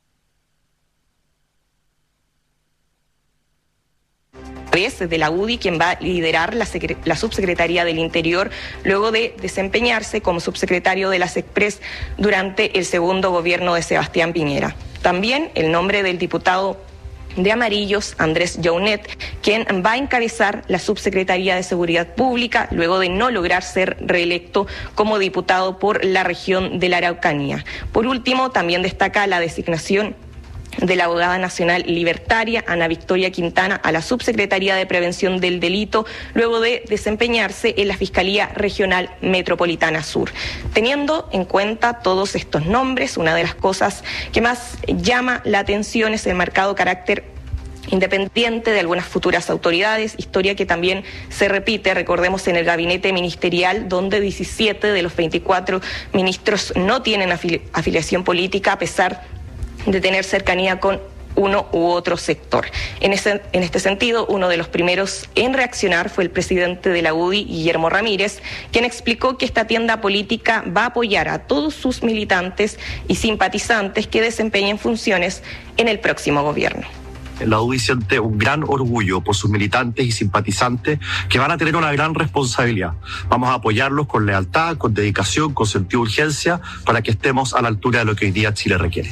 S10: De la U D I, quien va a liderar la, la subsecretaría del Interior, luego de desempeñarse como subsecretario de las Express durante el segundo gobierno de Sebastián Piñera. También el nombre del diputado de Amarillos, Andrés Jounet, quien va a encabezar la subsecretaría de Seguridad Pública, luego de no lograr ser reelecto como diputado por la región de la Araucanía. Por último, también destaca la designación de la abogada nacional libertaria Ana Victoria Quintana a la Subsecretaría de Prevención del Delito, luego de desempeñarse en la Fiscalía Regional Metropolitana Sur. Teniendo en cuenta todos estos nombres, una de las cosas que más llama la atención es el marcado carácter independiente de algunas futuras autoridades, historia que también se repite, recordemos, en el gabinete ministerial, donde diecisiete de los veinticuatro ministros no tienen afili- afiliación política, a pesar de tener cercanía con uno u otro sector. En, ese, en este sentido, uno de los primeros en reaccionar fue el presidente de la U D I, Guillermo Ramírez, quien explicó que esta tienda política va a apoyar a todos sus militantes y simpatizantes que desempeñen funciones en el próximo gobierno.
S1: La U D I siente un gran orgullo por sus militantes y simpatizantes que van a tener una gran responsabilidad. Vamos a apoyarlos con lealtad, con dedicación, con sentido de urgencia, para que estemos a la altura de lo que hoy día Chile requiere.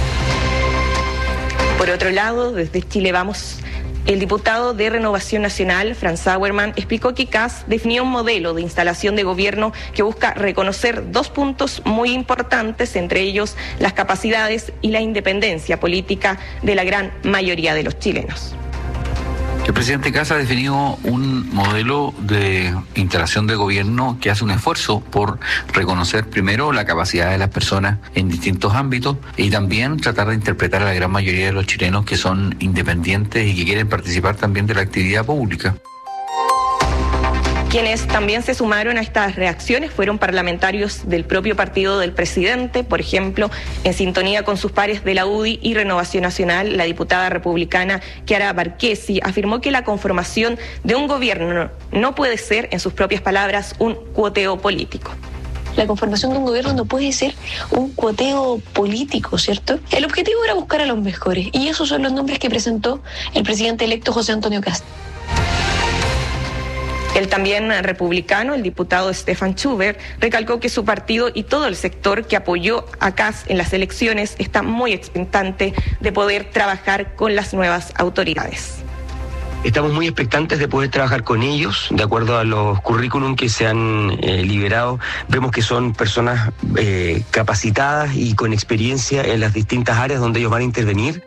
S10: Por otro lado, desde Chile Vamos, el diputado de Renovación Nacional, Franz Sauermann, explicó que C A S definió un modelo de instalación de gobierno que busca reconocer dos puntos muy importantes, entre ellos las capacidades y la independencia política de la gran mayoría de los chilenos.
S20: El presidente Kast ha definido un modelo de instalación de gobierno que hace un esfuerzo por reconocer primero la capacidad de las personas en distintos ámbitos y también tratar de interpretar a la gran mayoría de los chilenos que son independientes y que quieren participar también de la actividad pública.
S10: Quienes también se sumaron a estas reacciones fueron parlamentarios del propio partido del presidente, por ejemplo, en sintonía con sus pares de la U D I y Renovación Nacional, la diputada republicana Chiara Barquesi afirmó que la conformación de un gobierno no puede ser, en sus propias palabras, un cuoteo político.
S21: La conformación de un gobierno no puede ser un cuoteo político, ¿cierto? El objetivo era buscar a los mejores, y esos son los nombres que presentó el presidente electo José Antonio Kast.
S10: El también republicano, el diputado Stefan Schubert, recalcó que su partido y todo el sector que apoyó a Kast en las elecciones está muy expectante de poder trabajar con las nuevas autoridades.
S22: Estamos muy expectantes de poder trabajar con ellos, de acuerdo a los currículum que se han eh, liberado. Vemos que son personas eh, capacitadas y con experiencia en las distintas áreas donde ellos van a intervenir.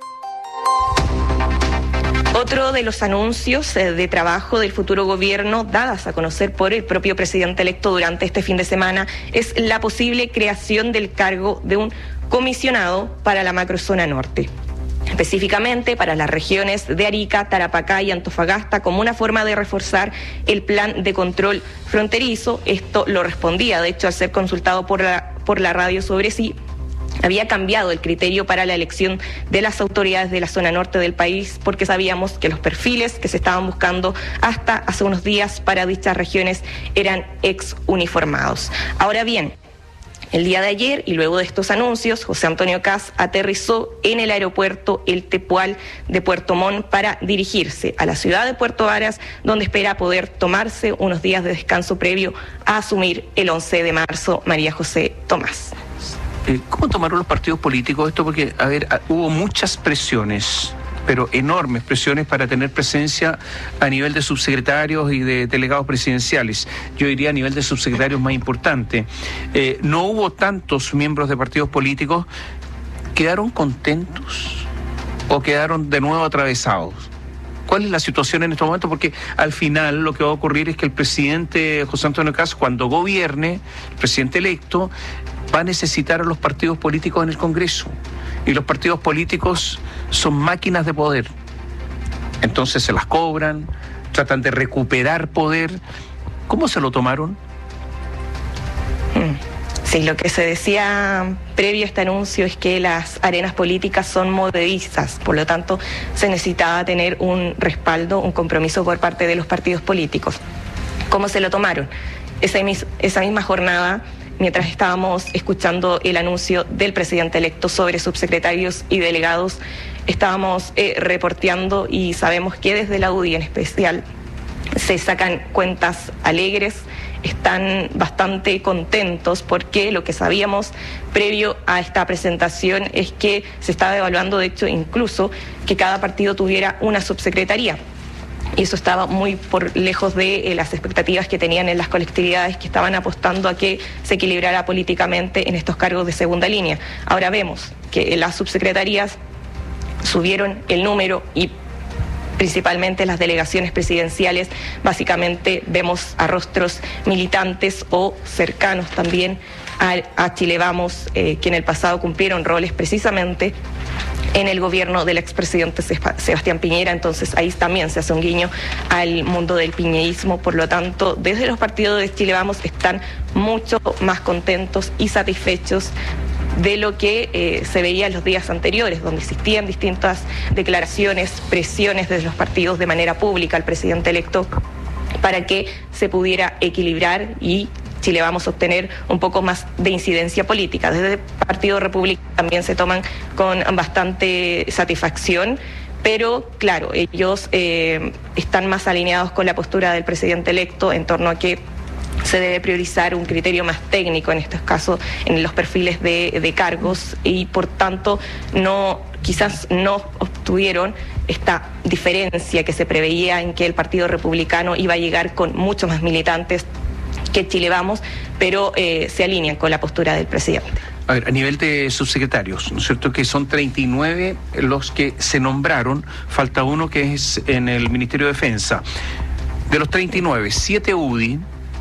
S10: Otro de los anuncios de trabajo del futuro gobierno, dadas a conocer por el propio presidente electo durante este fin de semana, es la posible creación del cargo de un comisionado para la macrozona norte, específicamente para las regiones de Arica, Tarapacá y Antofagasta, como una forma de reforzar el plan de control fronterizo. Esto lo respondía, de hecho, al ser consultado por la, por la radio sobre si había cambiado el criterio para la elección de las autoridades de la zona norte del país, porque sabíamos que los perfiles que se estaban buscando hasta hace unos días para dichas regiones eran ex uniformados. Ahora bien, el día de ayer, y luego de estos anuncios, José Antonio Kast aterrizó en el aeropuerto El Tepual de Puerto Montt para dirigirse a la ciudad de Puerto Varas, donde espera poder tomarse unos días de descanso previo a asumir el once de marzo. María José Tomás.
S18: ¿Cómo tomaron los partidos políticos esto? Porque, a ver, hubo muchas presiones, pero enormes presiones para tener presencia a nivel de subsecretarios y de delegados presidenciales. Yo diría a nivel de subsecretarios más importante. Eh, no hubo tantos miembros de partidos políticos. ¿Quedaron contentos o quedaron de nuevo atravesados? ¿Cuál es la situación en este momento? Porque al final lo que va a ocurrir es que el presidente José Antonio Kast, cuando gobierne, el presidente electo, va a necesitar a los partidos políticos en el Congreso. Y los partidos políticos son máquinas de poder. Entonces se las cobran, tratan de recuperar poder. ¿Cómo se lo tomaron?
S10: Hmm. Sí, lo que se decía previo a este anuncio es que las arenas políticas son movedizas, por lo tanto se necesitaba tener un respaldo, un compromiso por parte de los partidos políticos. ¿Cómo se lo tomaron? Esa, mis, esa misma jornada, mientras estábamos escuchando el anuncio del presidente electo sobre subsecretarios y delegados, estábamos eh, reporteando y sabemos que desde la U D I en especial se sacan cuentas alegres, están bastante contentos porque lo que sabíamos previo a esta presentación es que se estaba evaluando, de hecho, incluso que cada partido tuviera una subsecretaría. Y eso estaba muy por lejos de eh, las expectativas que tenían en las colectividades que estaban apostando a que se equilibrara políticamente en estos cargos de segunda línea. Ahora vemos que las subsecretarías subieron el número y principalmente las delegaciones presidenciales, básicamente vemos a rostros militantes o cercanos también a, a Chile Vamos, eh, que en el pasado cumplieron roles precisamente en el gobierno del expresidente Sebastián Piñera. Entonces ahí también se hace un guiño al mundo del piñeísmo. Por lo tanto, desde los partidos de Chile Vamos están mucho más contentos y satisfechos de lo que eh, se veía en los días anteriores, donde existían distintas declaraciones, presiones desde los partidos de manera pública al presidente electo para que se pudiera equilibrar y Chile Vamos a obtener un poco más de incidencia política. Desde el Partido Republicano también se toman con bastante satisfacción, pero claro, ellos eh, están más alineados con la postura del presidente electo en torno a que se debe priorizar un criterio más técnico en estos casos en los perfiles de, de cargos y por tanto no quizás no obtuvieron esta diferencia que se preveía en que el Partido Republicano iba a llegar con muchos más militantes que Chile Vamos, pero eh, se alinean con la postura del presidente.
S18: A ver, a nivel de subsecretarios, ¿no es cierto? Que son treinta y nueve los que se nombraron, falta uno que es en el Ministerio de Defensa. De los treinta y nueve, siete U D I,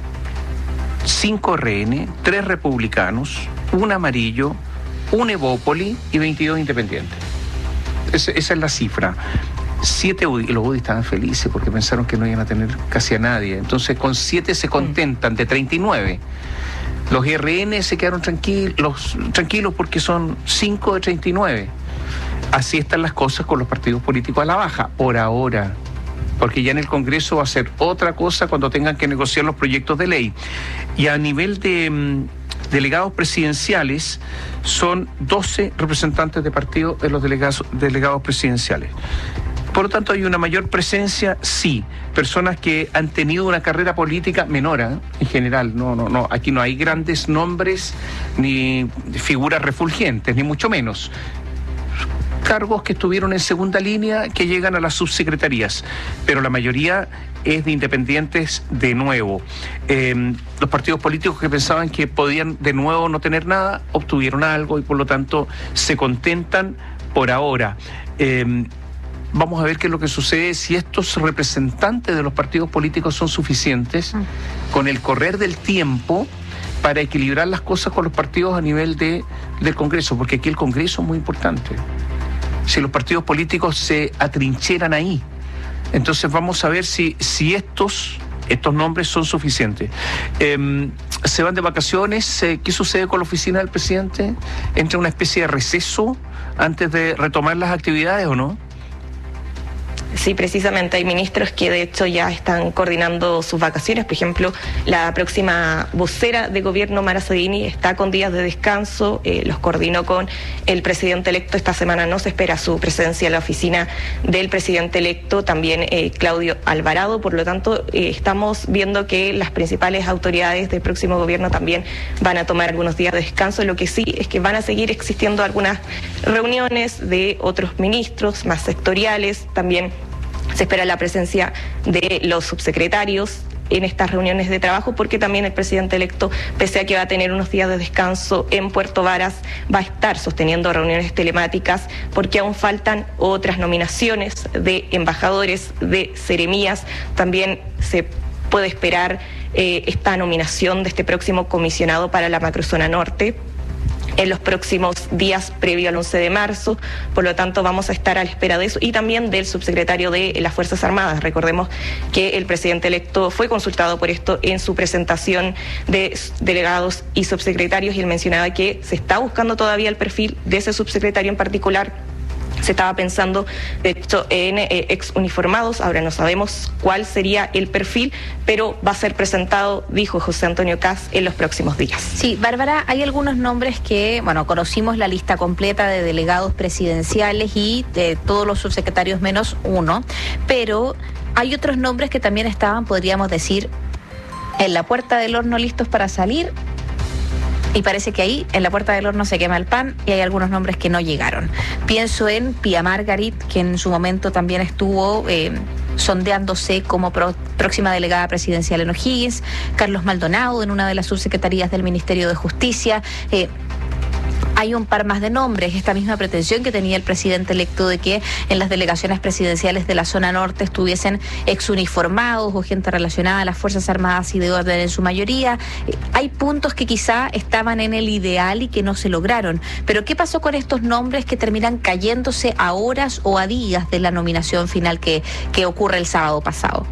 S18: cinco R N, tres republicanos, un amarillo, un Evópoli y veintidós independientes. Es, esa es la cifra. Siete U D I, y los U D I estaban felices porque pensaron que no iban a tener casi a nadie. Entonces con siete se contentan de treinta y nueve. Los R N se quedaron tranquilos, tranquilos porque son cinco de treinta y nueve. Así están las cosas con los partidos políticos a la baja, por ahora. Porque ya en el Congreso va a ser otra cosa cuando tengan que negociar los proyectos de ley. Y a nivel de um, delegados presidenciales, son doce representantes de partido en los delegados, delegados presidenciales. Por lo tanto, hay una mayor presencia, sí. Personas que han tenido una carrera política menor, ¿eh? En general. No, no, no. Aquí no hay grandes nombres ni figuras refulgentes, ni mucho menos. Cargos que estuvieron en segunda línea que llegan a las subsecretarías, pero la mayoría es de independientes de nuevo. Eh, los partidos políticos que pensaban que podían de nuevo no tener nada, obtuvieron algo y por lo tanto se contentan por ahora. Eh, vamos a ver qué es lo que sucede, si estos representantes de los partidos políticos son suficientes con el correr del tiempo para equilibrar las cosas con los partidos a nivel de, del Congreso, porque aquí el Congreso es muy importante. Si los partidos políticos se atrincheran ahí, entonces vamos a ver si, si estos, estos nombres son suficientes. Eh, ¿Se van de vacaciones? ¿Qué sucede con la oficina del presidente? ¿Entra una especie de receso antes de retomar las actividades o no?
S10: Sí, precisamente hay ministros que de hecho ya están coordinando sus vacaciones. Por ejemplo, la próxima vocera de gobierno, Mara Sedini, está con días de descanso, eh, los coordinó con el presidente electo. Esta semana no se espera su presencia en la oficina del presidente electo, también eh, Claudio Alvarado. Por lo tanto, eh, estamos viendo que las principales autoridades del próximo gobierno también van a tomar algunos días de descanso. Lo que sí es que van a seguir existiendo algunas reuniones de otros ministros más sectoriales, también se espera la presencia de los subsecretarios en estas reuniones de trabajo, porque también el presidente electo, pese a que va a tener unos días de descanso en Puerto Varas, va a estar sosteniendo reuniones telemáticas, porque aún faltan otras nominaciones de embajadores, de seremías. También se puede esperar eh, esta nominación de este próximo comisionado para la macrozona norte. en los próximos días previo al once de marzo, por lo tanto vamos a estar a la espera de eso y también del subsecretario de las Fuerzas Armadas. Recordemos que el presidente electo fue consultado por esto en su presentación de delegados y subsecretarios y él mencionaba que se está buscando todavía el perfil de ese subsecretario en particular. Se estaba pensando, de hecho, en eh, ex uniformados, ahora no sabemos cuál sería el perfil, pero va a ser presentado, dijo José Antonio Kast, en los próximos días.
S19: Sí, Bárbara, hay algunos nombres que, bueno, conocimos la lista completa de delegados presidenciales y de todos los subsecretarios menos uno, pero hay otros nombres que también estaban, podríamos decir, en la puerta del horno listos para salir. Y parece que ahí, en la puerta del horno, se quema el pan y hay algunos nombres que no llegaron. Pienso en Pia Margarit, que en su momento también estuvo eh, sondeándose como pro, próxima delegada presidencial en O'Higgins, Carlos Maldonado en una de las subsecretarías del Ministerio de Justicia. Eh, Hay un par más de nombres, esta misma pretensión que tenía el presidente electo de que en las delegaciones presidenciales de la zona norte estuviesen exuniformados o gente relacionada a las Fuerzas Armadas y de orden en su mayoría. Hay puntos que quizá estaban en el ideal y que no se lograron. Pero ¿qué pasó con estos nombres que terminan cayéndose a horas o a días de la nominación final que, que ocurre el sábado pasado?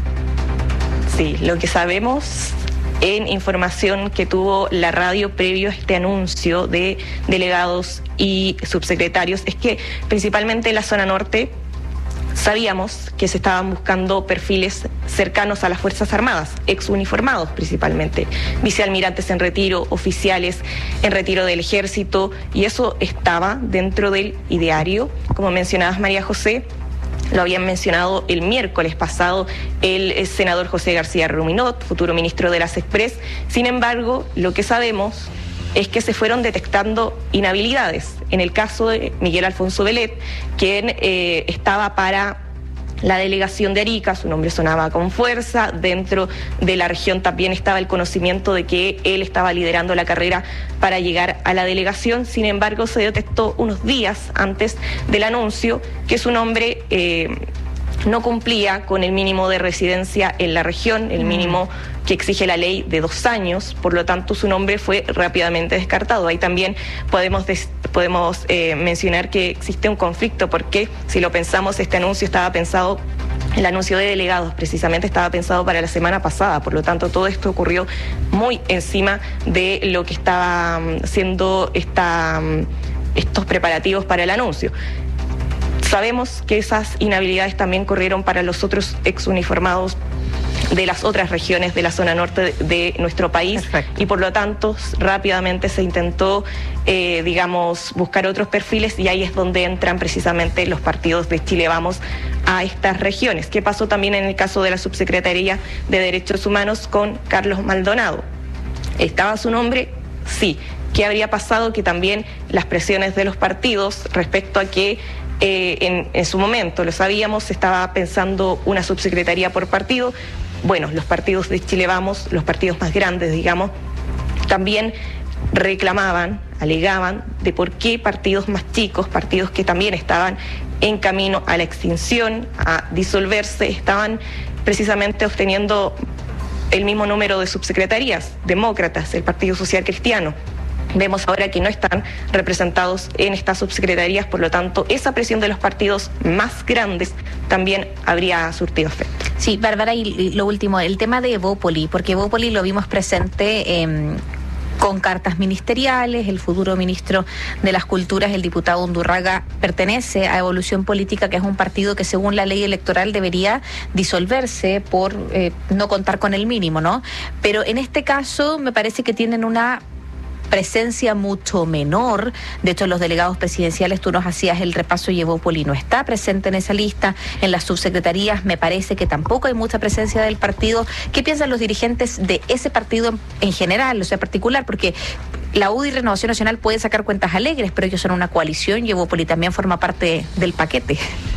S10: Sí, lo que sabemos en información que tuvo la radio previo a este anuncio de delegados y subsecretarios, es que principalmente en la zona norte sabíamos que se estaban buscando perfiles cercanos a las Fuerzas Armadas, exuniformados principalmente, vicealmirantes en retiro, oficiales en retiro del Ejército, y eso estaba dentro del ideario, como mencionabas, María José. Lo habían mencionado el miércoles pasado el, el senador José García Ruminot, futuro ministro de las Express. Sin embargo, lo que sabemos es que se fueron detectando inhabilidades. En el caso de Miguel Alfonso Belet, quien eh, estaba para la delegación de Arica, su nombre sonaba con fuerza, dentro de la región también estaba el conocimiento de que él estaba liderando la carrera para llegar a la delegación. Sin embargo, se detectó unos días antes del anuncio que su nombre eh, no cumplía con el mínimo de residencia en la región, el mínimo que exige la ley de dos años, por lo tanto su nombre fue rápidamente descartado. Ahí también podemos, des, podemos eh, mencionar que existe un conflicto, porque si lo pensamos, este anuncio estaba pensado, el anuncio de delegados precisamente estaba pensado para la semana pasada, por lo tanto todo esto ocurrió muy encima de lo que estaba siendo esta, estos preparativos para el anuncio. Sabemos que esas inhabilidades también corrieron para los otros exuniformados de las otras regiones de la zona norte de nuestro país. Perfecto. Y por lo tanto rápidamente se intentó, eh, digamos, buscar otros perfiles, y ahí es donde entran precisamente los partidos de Chile Vamos a estas regiones. ¿Qué pasó también en el caso de la Subsecretaría de Derechos Humanos con Carlos Maldonado? ¿Estaba su nombre? Sí. ¿Qué habría pasado? Que también las presiones de los partidos respecto a que eh, en, en su momento, lo sabíamos, se estaba pensando una subsecretaría por partido. Bueno, los partidos de Chile Vamos, los partidos más grandes, digamos, también reclamaban, alegaban de por qué partidos más chicos, partidos que también estaban en camino a la extinción, a disolverse, estaban precisamente obteniendo el mismo número de subsecretarías. Demócratas, el Partido Social Cristiano. Vemos ahora que no están representados en estas subsecretarías, por lo tanto, esa presión de los partidos más grandes también habría surtido efecto.
S19: Sí, Bárbara, y lo último, el tema de Evópoli, porque Evópoli lo vimos presente eh, con cartas ministeriales. El futuro ministro de las Culturas, el diputado Undurraga, pertenece a Evolución Política, que es un partido que según la ley electoral debería disolverse por eh, no contar con el mínimo, ¿no? Pero en este caso me parece que tienen una presencia mucho menor. De hecho, los delegados presidenciales, tú nos hacías el repaso y Evópoli no está presente en esa lista. En las subsecretarías me parece que tampoco hay mucha presencia del partido. ¿Qué piensan los dirigentes de ese partido en, en general, o sea, particular? Porque la U D I y Renovación Nacional pueden sacar cuentas alegres, pero ellos son una coalición y Evópoli también forma parte del paquete.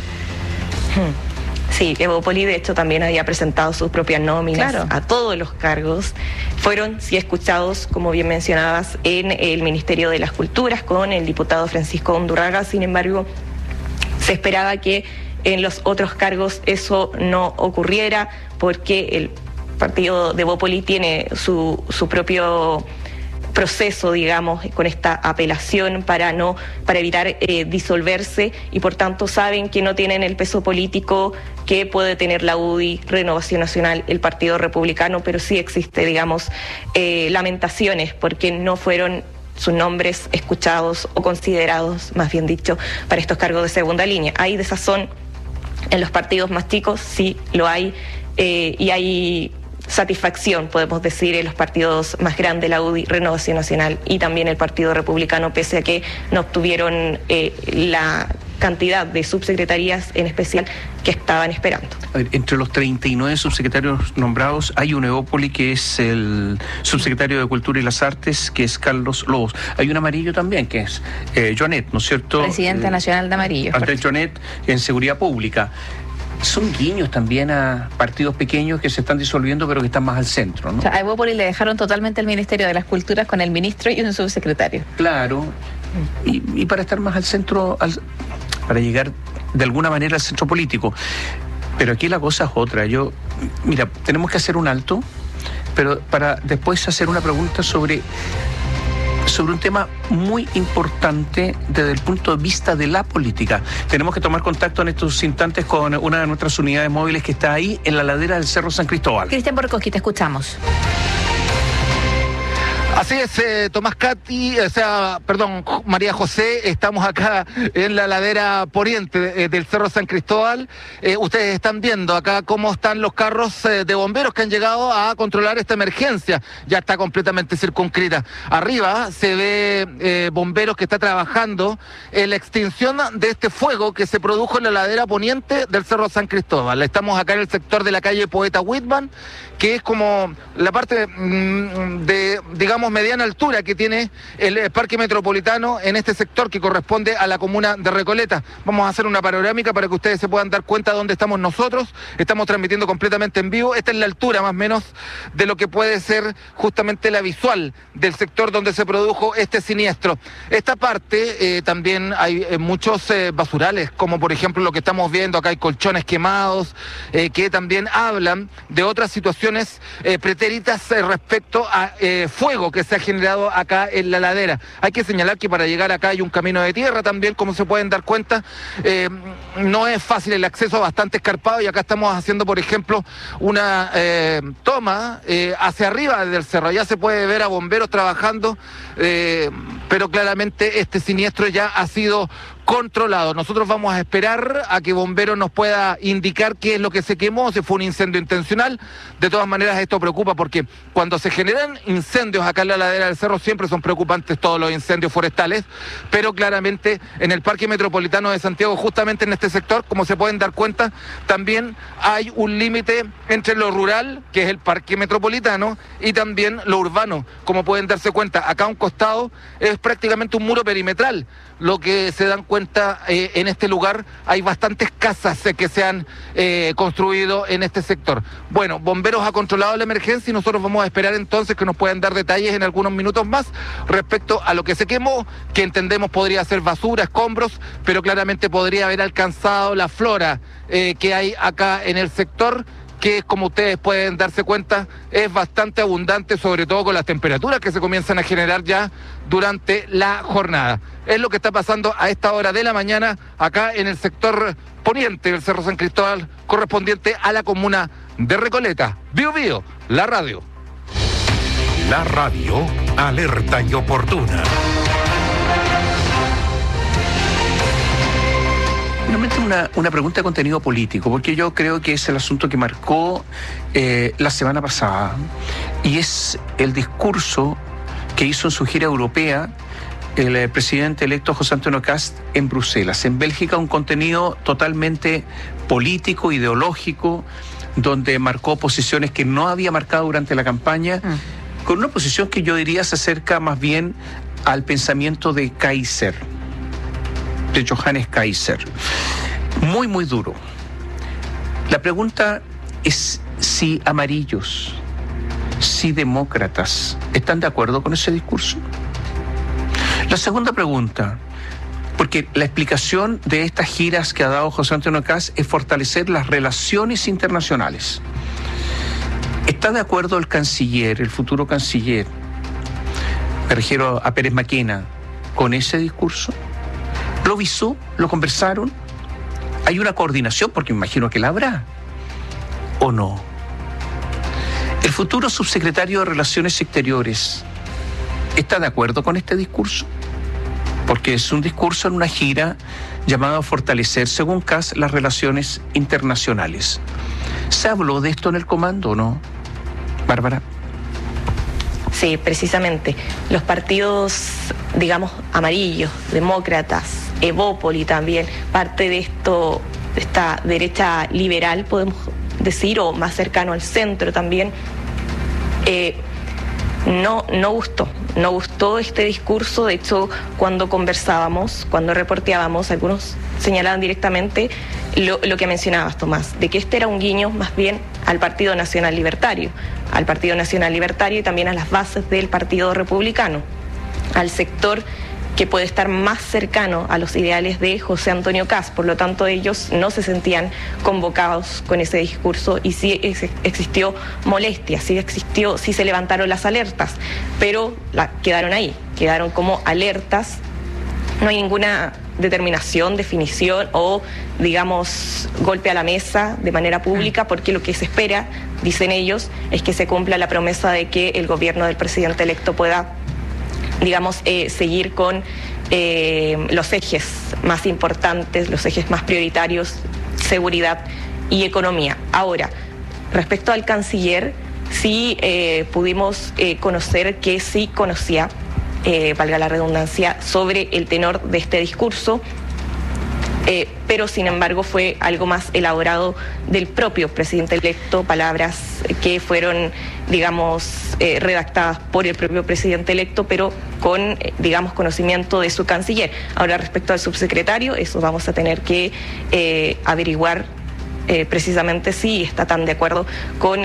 S10: Hmm. Sí, Evópoli de hecho también había presentado sus propias nóminas, claro, a todos los cargos. Fueron, sí, escuchados, como bien mencionabas, en el Ministerio de las Culturas con el diputado Francisco Undurraga. Sin embargo, se esperaba que en los otros cargos eso no ocurriera, porque el partido de Evópoli tiene su, su propio proceso, digamos, con esta apelación para no para evitar eh, disolverse, y por tanto saben que no tienen el peso político que puede tener la U D I, Renovación Nacional, el Partido Republicano, pero sí existe, digamos, eh, lamentaciones porque no fueron sus nombres escuchados o considerados, más bien dicho, para estos cargos de segunda línea. Hay desazón en los partidos más chicos, sí lo hay, eh, y hay satisfacción, podemos decir, en los partidos más grandes, la U D I, Renovación Nacional, y también el Partido Republicano, pese a que no obtuvieron eh, la cantidad de subsecretarías en especial que estaban esperando.
S18: A ver, entre los treinta y nueve subsecretarios nombrados hay un Evópoli que es el subsecretario de Cultura y las Artes, que es Carlos Lobos. Hay un amarillo también, que es eh, Jonet, ¿no es cierto?
S19: Presidente
S18: eh,
S19: Nacional de Amarillo.
S18: Andrés Jonet, en Seguridad Pública. Son guiños también a partidos pequeños que se están disolviendo, pero que están más al centro, ¿no?
S19: O sea, a Evópoli le dejaron totalmente el Ministerio de las Culturas con el ministro y un subsecretario.
S18: Claro, y, y para estar más al centro, al, para llegar de alguna manera al centro político. Pero aquí la cosa es otra. Yo, mira, tenemos que hacer un alto, pero para después hacer una pregunta sobre... sobre un tema muy importante desde el punto de vista de la política. Tenemos que tomar contacto en estos instantes con una de nuestras unidades móviles que está ahí en la ladera del Cerro San Cristóbal.
S19: Cristian Borcoqui, te escuchamos.
S2: Así es, eh, Tomás Cati, o sea, perdón, María José, estamos acá en la ladera poniente eh, del Cerro San Cristóbal. Eh, ustedes están viendo acá cómo están los carros eh, de bomberos que han llegado a controlar esta emergencia. Ya está completamente circunscrita. Arriba se ve eh, bomberos que está trabajando en la extinción de este fuego que se produjo en la ladera poniente del Cerro San Cristóbal. Estamos acá en el sector de la calle Poeta Whitman, que es como la parte mm, de, digamos, mediana altura que tiene el Parque Metropolitano en este sector que corresponde a la comuna de Recoleta. Vamos a hacer una panorámica para que ustedes se puedan dar cuenta de dónde estamos nosotros. Estamos transmitiendo completamente en vivo. Esta es la altura más o menos de lo que puede ser justamente la visual del sector donde se produjo este siniestro. Esta parte eh, también hay eh, muchos eh, basurales, como por ejemplo lo que estamos viendo. Acá hay colchones quemados eh, que también hablan de otras situaciones eh, pretéritas eh, respecto a eh, fuego que se ha generado acá en la ladera. Hay que señalar que para llegar acá hay un camino de tierra también, como se pueden dar cuenta. Eh, no es fácil el acceso, bastante escarpado, y acá estamos haciendo, por ejemplo, una eh, toma eh, hacia arriba del cerro. Ya se puede ver a bomberos trabajando, eh, pero claramente este siniestro ya ha sido controlado. Nosotros vamos a esperar a que Bomberos nos pueda indicar qué es lo que se quemó, si fue un incendio intencional. De todas maneras, esto preocupa porque cuando se generan incendios acá en la ladera del cerro siempre son preocupantes todos los incendios forestales, pero claramente en el Parque Metropolitano de Santiago, justamente en este sector, como se pueden dar cuenta, también hay un límite entre lo rural, que es el Parque Metropolitano, y también lo urbano. Como pueden darse cuenta, acá a un costado es prácticamente un muro perimetral. Lo que se dan cuenta eh, en este lugar, hay bastantes casas eh, que se han eh, construido en este sector. Bueno, Bomberos ha controlado la emergencia y nosotros vamos a esperar entonces que nos puedan dar detalles en algunos minutos más respecto a lo que se quemó, que entendemos podría ser basura, escombros, pero claramente podría haber alcanzado la flora eh, que hay acá en el sector, que como ustedes pueden darse cuenta es bastante abundante, sobre todo con las temperaturas que se comienzan a generar ya durante la jornada. Es lo que está pasando a esta hora de la mañana acá en el sector poniente del Cerro San Cristóbal, correspondiente a la comuna de Recoleta. Bio Bio, la radio.
S4: La radio, alerta y oportuna.
S18: Finalmente una, una pregunta de contenido político, porque yo creo que es el asunto que marcó eh, la semana pasada, y es el discurso que hizo en su gira europea el eh, presidente electo José Antonio Kast en Bruselas. En Bélgica, un contenido totalmente político, ideológico, donde marcó posiciones que no había marcado durante la campaña, mm. con una posición que yo diría se acerca más bien al pensamiento de Kaiser, de Johannes Kaiser. Muy, muy duro. La pregunta es si amarillos, si demócratas, ¿están de acuerdo con ese discurso? La segunda pregunta, porque la explicación de estas giras que ha dado José Antonio Kast es fortalecer las relaciones internacionales. ¿Está de acuerdo el canciller, el futuro canciller, me refiero a Pérez Maquena, con ese discurso? ¿Lo visó? ¿Lo conversaron? ¿Hay una coordinación? Porque me imagino que la habrá. ¿O no? ¿El futuro subsecretario de Relaciones Exteriores está de acuerdo con este discurso? Porque es un discurso en una gira llamado a fortalecer, según C A S, las relaciones internacionales. ¿Se habló de esto en el comando o no? Bárbara.
S10: Sí, precisamente. Los partidos, digamos, amarillos, demócratas, Evópoli también, parte de esto, de esta derecha liberal, podemos decir, o más cercano al centro también, eh, no, no gustó. No gustó este discurso. De hecho, cuando conversábamos, cuando reporteábamos, algunos señalaban directamente lo, lo que mencionabas, Tomás, de que este era un guiño más bien al Partido Nacional Libertario, al Partido Nacional Libertario y también a las bases del Partido Republicano, al sector que puede estar más cercano a los ideales de José Antonio Kast. Por lo tanto, ellos no se sentían convocados con ese discurso y sí ex- existió molestia, sí existió, sí se levantaron las alertas, pero la, quedaron ahí, quedaron como alertas. No hay ninguna determinación, definición o, digamos, golpe a la mesa de manera pública, porque lo que se espera, dicen ellos, es que se cumpla la promesa de que el gobierno del presidente electo pueda, digamos, eh, seguir con eh, los ejes más importantes, los ejes más prioritarios, seguridad y economía. Ahora, respecto al canciller, sí eh, pudimos eh, conocer que sí conocía, eh, valga la redundancia, sobre el tenor de este discurso, eh, pero sin embargo fue algo más elaborado del propio presidente electo, palabras que fueron, digamos, eh, redactadas por el propio presidente electo, pero con, eh, digamos, conocimiento de su canciller. Ahora, respecto al subsecretario, eso vamos a tener que eh, averiguar eh, precisamente si está tan de acuerdo con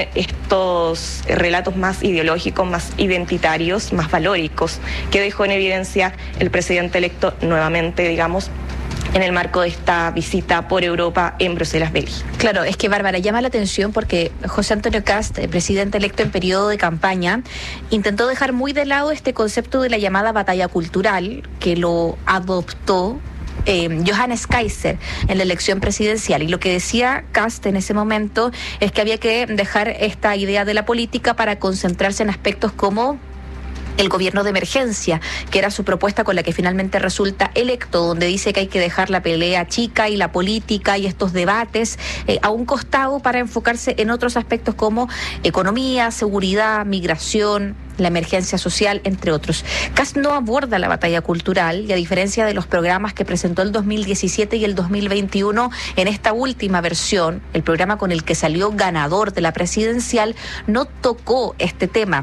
S10: estos relatos más ideológicos, más identitarios, más valóricos, que dejó en evidencia el presidente electo nuevamente, digamos, en el marco de esta visita por Europa en Bruselas, Bélgica.
S19: Claro, es que, Bárbara, llama la atención porque José Antonio Kast, el presidente electo en periodo de campaña, intentó dejar muy de lado este concepto de la llamada batalla cultural, que lo adoptó eh, Johannes Kaiser en la elección presidencial. Y lo que decía Kast en ese momento es que había que dejar esta idea de la política para concentrarse en aspectos como el gobierno de emergencia, que era su propuesta con la que finalmente resulta electo, donde dice que hay que dejar la pelea chica y la política y estos debates eh, a un costado para enfocarse en otros aspectos como economía, seguridad, migración, la emergencia social, entre otros. Kast no aborda la batalla cultural y, a diferencia de los programas que presentó el dos mil diecisiete y el dos mil veintiuno, en esta última versión, el programa con el que salió ganador de la presidencial, no tocó este tema.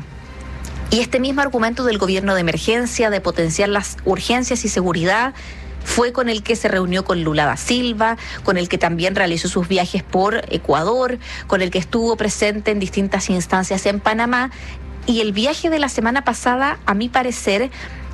S19: Y este mismo argumento del gobierno de emergencia, de potenciar las urgencias y seguridad, fue con el que se reunió con Lula da Silva, con el que también realizó sus viajes por Ecuador, con el que estuvo presente en distintas instancias en Panamá. Y el viaje de la semana pasada, a mi parecer,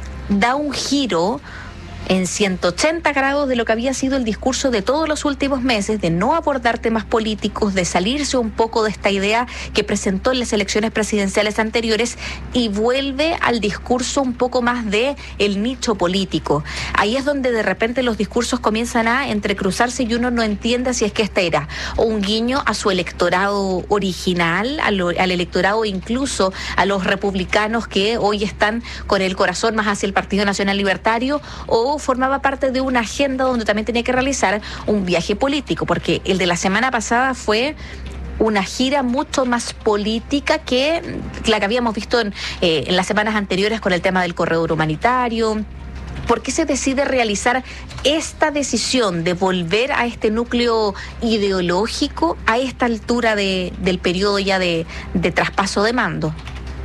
S19: da un giro en ciento ochenta grados de lo que había sido el discurso de todos los últimos meses, de no abordar temas políticos, de salirse un poco de esta idea que presentó en las elecciones presidenciales anteriores, y vuelve al discurso un poco más de el nicho político. Ahí es donde de repente los discursos comienzan a entrecruzarse y uno no entiende si es que este era o un guiño a su electorado original, al, al electorado incluso a los republicanos que hoy están con el corazón más hacia el Partido Nacional Libertario, o formaba parte de una agenda donde también tenía que realizar un viaje político, porque el de la semana pasada fue una gira mucho más política que la que habíamos visto en, eh, en las semanas anteriores con el tema del corredor humanitario. ¿Por qué se decide realizar esta decisión de volver a este núcleo ideológico a esta altura de, del periodo ya de, de traspaso de mando?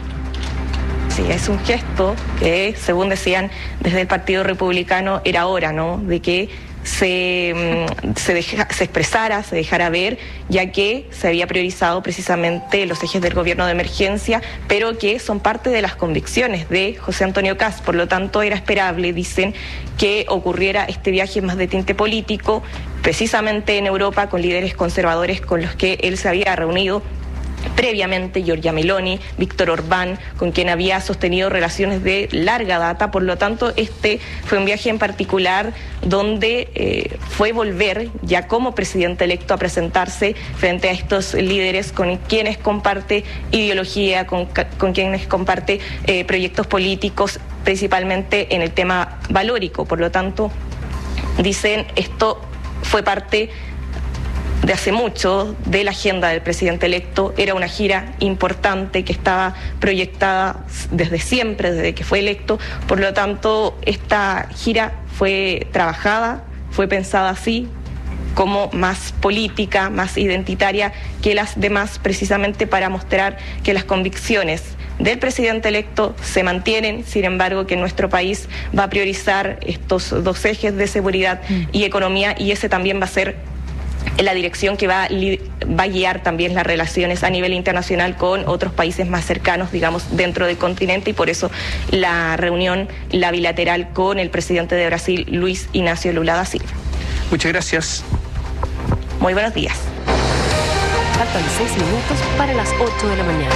S10: Sí, es un gesto que, según decían desde el Partido Republicano, era hora, ¿no?, de que se, se, deja, se expresara, se dejara ver, ya que se había priorizado precisamente los ejes del gobierno de emergencia, pero que son parte de las convicciones de José Antonio Kast. Por lo tanto, era esperable, dicen, que ocurriera este viaje más de tinte político, precisamente en Europa, con líderes conservadores con los que él se había reunido previamente, Giorgia Meloni, Víctor Orbán, con quien había sostenido relaciones de larga data. Por lo tanto, este fue un viaje en particular donde eh, fue volver ya como presidente electo a presentarse frente a estos líderes con quienes comparte ideología, con, con quienes comparte eh, proyectos políticos, principalmente en el tema valórico. Por lo tanto, dicen, esto fue parte de hace mucho de la agenda del presidente electo, era una gira importante que estaba proyectada desde siempre, desde que fue electo. Por lo tanto, esta gira fue trabajada, fue pensada así, como más política, más identitaria que las demás, precisamente para mostrar que las convicciones del presidente electo se mantienen. Sin embargo, que nuestro país va a priorizar estos dos ejes de seguridad y economía, y ese también va a ser la dirección que va a, va a guiar también las relaciones a nivel internacional con otros países más cercanos, digamos, dentro del continente, y por eso la reunión, la bilateral con el presidente de Brasil, Luis Ignacio Lula da Silva.
S18: Muchas gracias.
S10: Muy buenos días.
S24: Faltan seis minutos para las ocho de la mañana.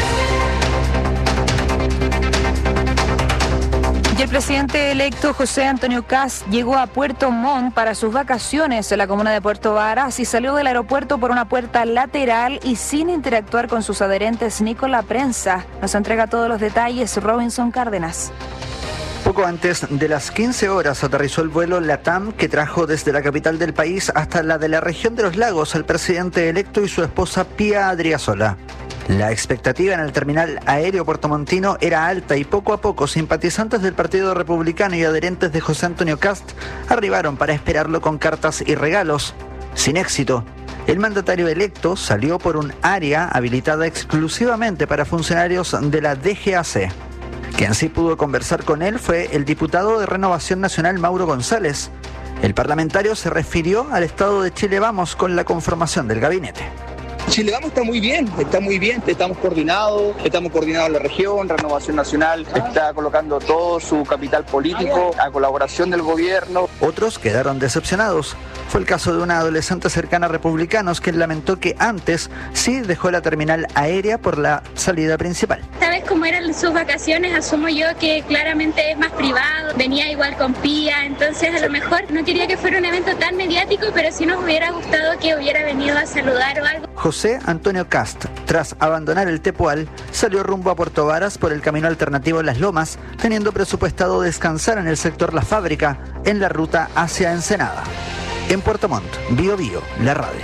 S5: Y el presidente electo José Antonio Kast llegó a Puerto Montt para sus vacaciones en la comuna de Puerto Varas y salió del aeropuerto por una puerta lateral y sin interactuar con sus adherentes ni con la prensa. Nos entrega todos los detalles Robinson Cárdenas.
S6: Poco antes de las quince horas aterrizó el vuelo LATAM que trajo desde la capital del país hasta la de la región de los lagos al presidente electo y su esposa Pía Adriasola. La expectativa en el terminal aéreo puertomontino era alta y poco a poco simpatizantes del Partido Republicano y adherentes de José Antonio Kast arribaron para esperarlo con cartas y regalos. Sin éxito, el mandatario electo salió por un área habilitada exclusivamente para funcionarios de la D G A C. Quien sí pudo conversar con él fue el diputado de Renovación Nacional Mauro González. El parlamentario se refirió al estado de Chile Vamos con la conformación del gabinete.
S8: Chile Vamos está muy bien, está muy bien, estamos coordinados, estamos coordinados en la región, Renovación Nacional está colocando todo su capital político a colaboración del gobierno.
S6: Otros quedaron decepcionados. Fue el caso de una adolescente cercana a republicanos que lamentó que antes sí dejó la terminal aérea por la salida principal.
S9: ¿Sabes cómo eran sus vacaciones? Asumo yo que claramente es más privado, venía igual con Pía, entonces a lo mejor no quería que fuera un evento tan mediático, pero sí nos hubiera gustado que hubiera venido a saludar o algo.
S6: José Antonio Kast, tras abandonar el Tepual, salió rumbo a Puerto Varas por el camino alternativo Las Lomas, teniendo presupuestado descansar en el sector La Fábrica, en la ruta hacia Ensenada. En Puerto Montt, Bio Bio, la radio.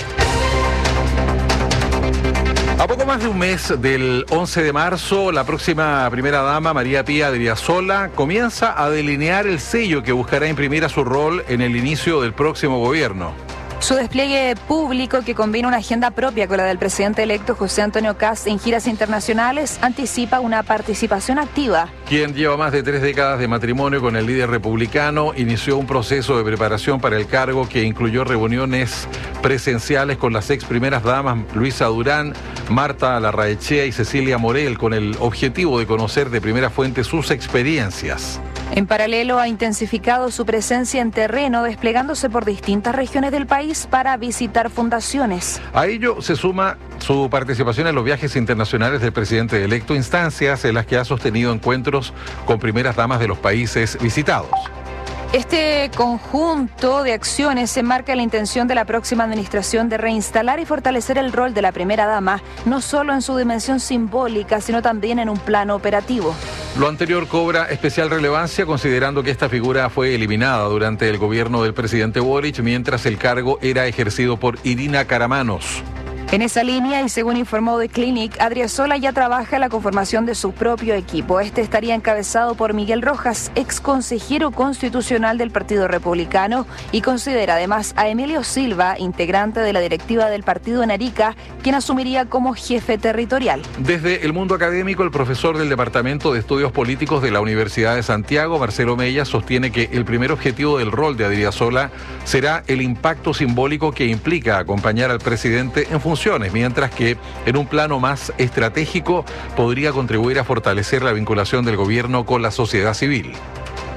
S7: A poco más de un mes del once de marzo, la próxima primera dama, María Pía Adriasola, comienza a delinear el sello que buscará imprimir a su rol en el inicio del próximo gobierno.
S5: Su despliegue público, que combina una agenda propia con la del presidente electo José Antonio Kast en giras internacionales, anticipa una participación activa.
S7: Quien lleva más de tres décadas de matrimonio con el líder republicano, inició un proceso de preparación para el cargo que incluyó reuniones presenciales con las ex primeras damas Luisa Durán, Marta Larraechea y Cecilia Morel, con el objetivo de conocer de primera fuente sus experiencias.
S5: En paralelo, ha intensificado su presencia en terreno, desplegándose por distintas regiones del país para visitar fundaciones.
S7: A ello se suma su participación en los viajes internacionales del presidente electo, instancias en las que ha sostenido encuentros con primeras damas de los países visitados.
S5: Este conjunto de acciones enmarca la intención de la próxima administración de reinstalar y fortalecer el rol de la primera dama, no solo en su dimensión simbólica, sino también en un plano operativo.
S7: Lo anterior cobra especial relevancia considerando que esta figura fue eliminada durante el gobierno del presidente Boric, mientras el cargo era ejercido por Irina Caramanos.
S5: En esa línea, y según informó The Clinic, Adriasola ya trabaja en la conformación de su propio equipo. Este estaría encabezado por Miguel Rojas, ex consejero constitucional del Partido Republicano, y considera además a Emilio Silva, integrante de la directiva del partido en Arica, quien asumiría como jefe territorial.
S7: Desde el mundo académico, el profesor del Departamento de Estudios Políticos de la Universidad de Santiago, Marcelo Mella, sostiene que el primer objetivo del rol de Adriasola será el impacto simbólico que implica acompañar al presidente en función, mientras que en un plano más estratégico podría contribuir a fortalecer la vinculación del gobierno con la sociedad civil.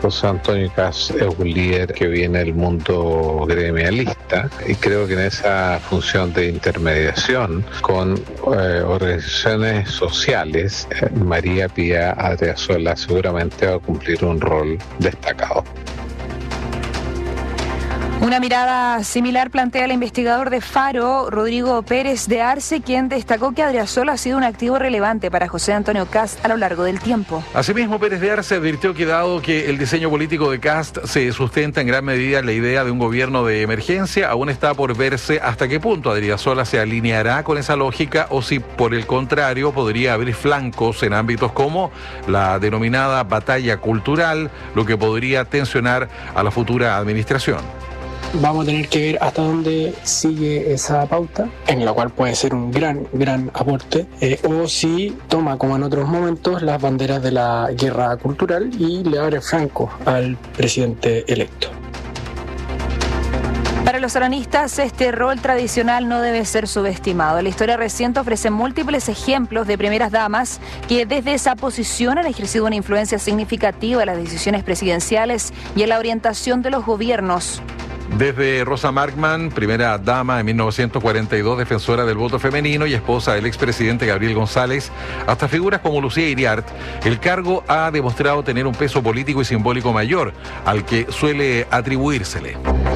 S3: José Antonio Kast es un líder que viene del mundo gremialista y creo que en esa función de intermediación con eh, organizaciones sociales, eh, María Pía Adriasola seguramente va a cumplir un rol destacado.
S5: Una mirada similar plantea el investigador de Faro, Rodrigo Pérez de Arce, quien destacó que Adriasola ha sido un activo relevante para José Antonio Kast a lo largo del tiempo.
S7: Asimismo, Pérez de Arce advirtió que dado que el diseño político de Kast se sustenta en gran medida en la idea de un gobierno de emergencia, aún está por verse hasta qué punto Adriasola se alineará con esa lógica o si, por el contrario, podría abrir flancos en ámbitos como la denominada batalla cultural, lo que podría tensionar a la futura administración.
S11: Vamos a tener que ver hasta dónde sigue esa pauta, en la cual puede ser un gran, gran aporte, eh, o si toma, como en otros momentos, las banderas de la guerra cultural y le abre franco al presidente electo.
S5: Para los aranistas, este rol tradicional no debe ser subestimado. La historia reciente ofrece múltiples ejemplos de primeras damas que desde esa posición han ejercido una influencia significativa en las decisiones presidenciales y en la orientación de los gobiernos.
S7: Desde Rosa Markman, primera dama en mil novecientos cuarenta y dos, defensora del voto femenino y esposa del expresidente Gabriel González, hasta figuras como Lucía Iriart, el cargo ha demostrado tener un peso político y simbólico mayor al que suele atribuírsele.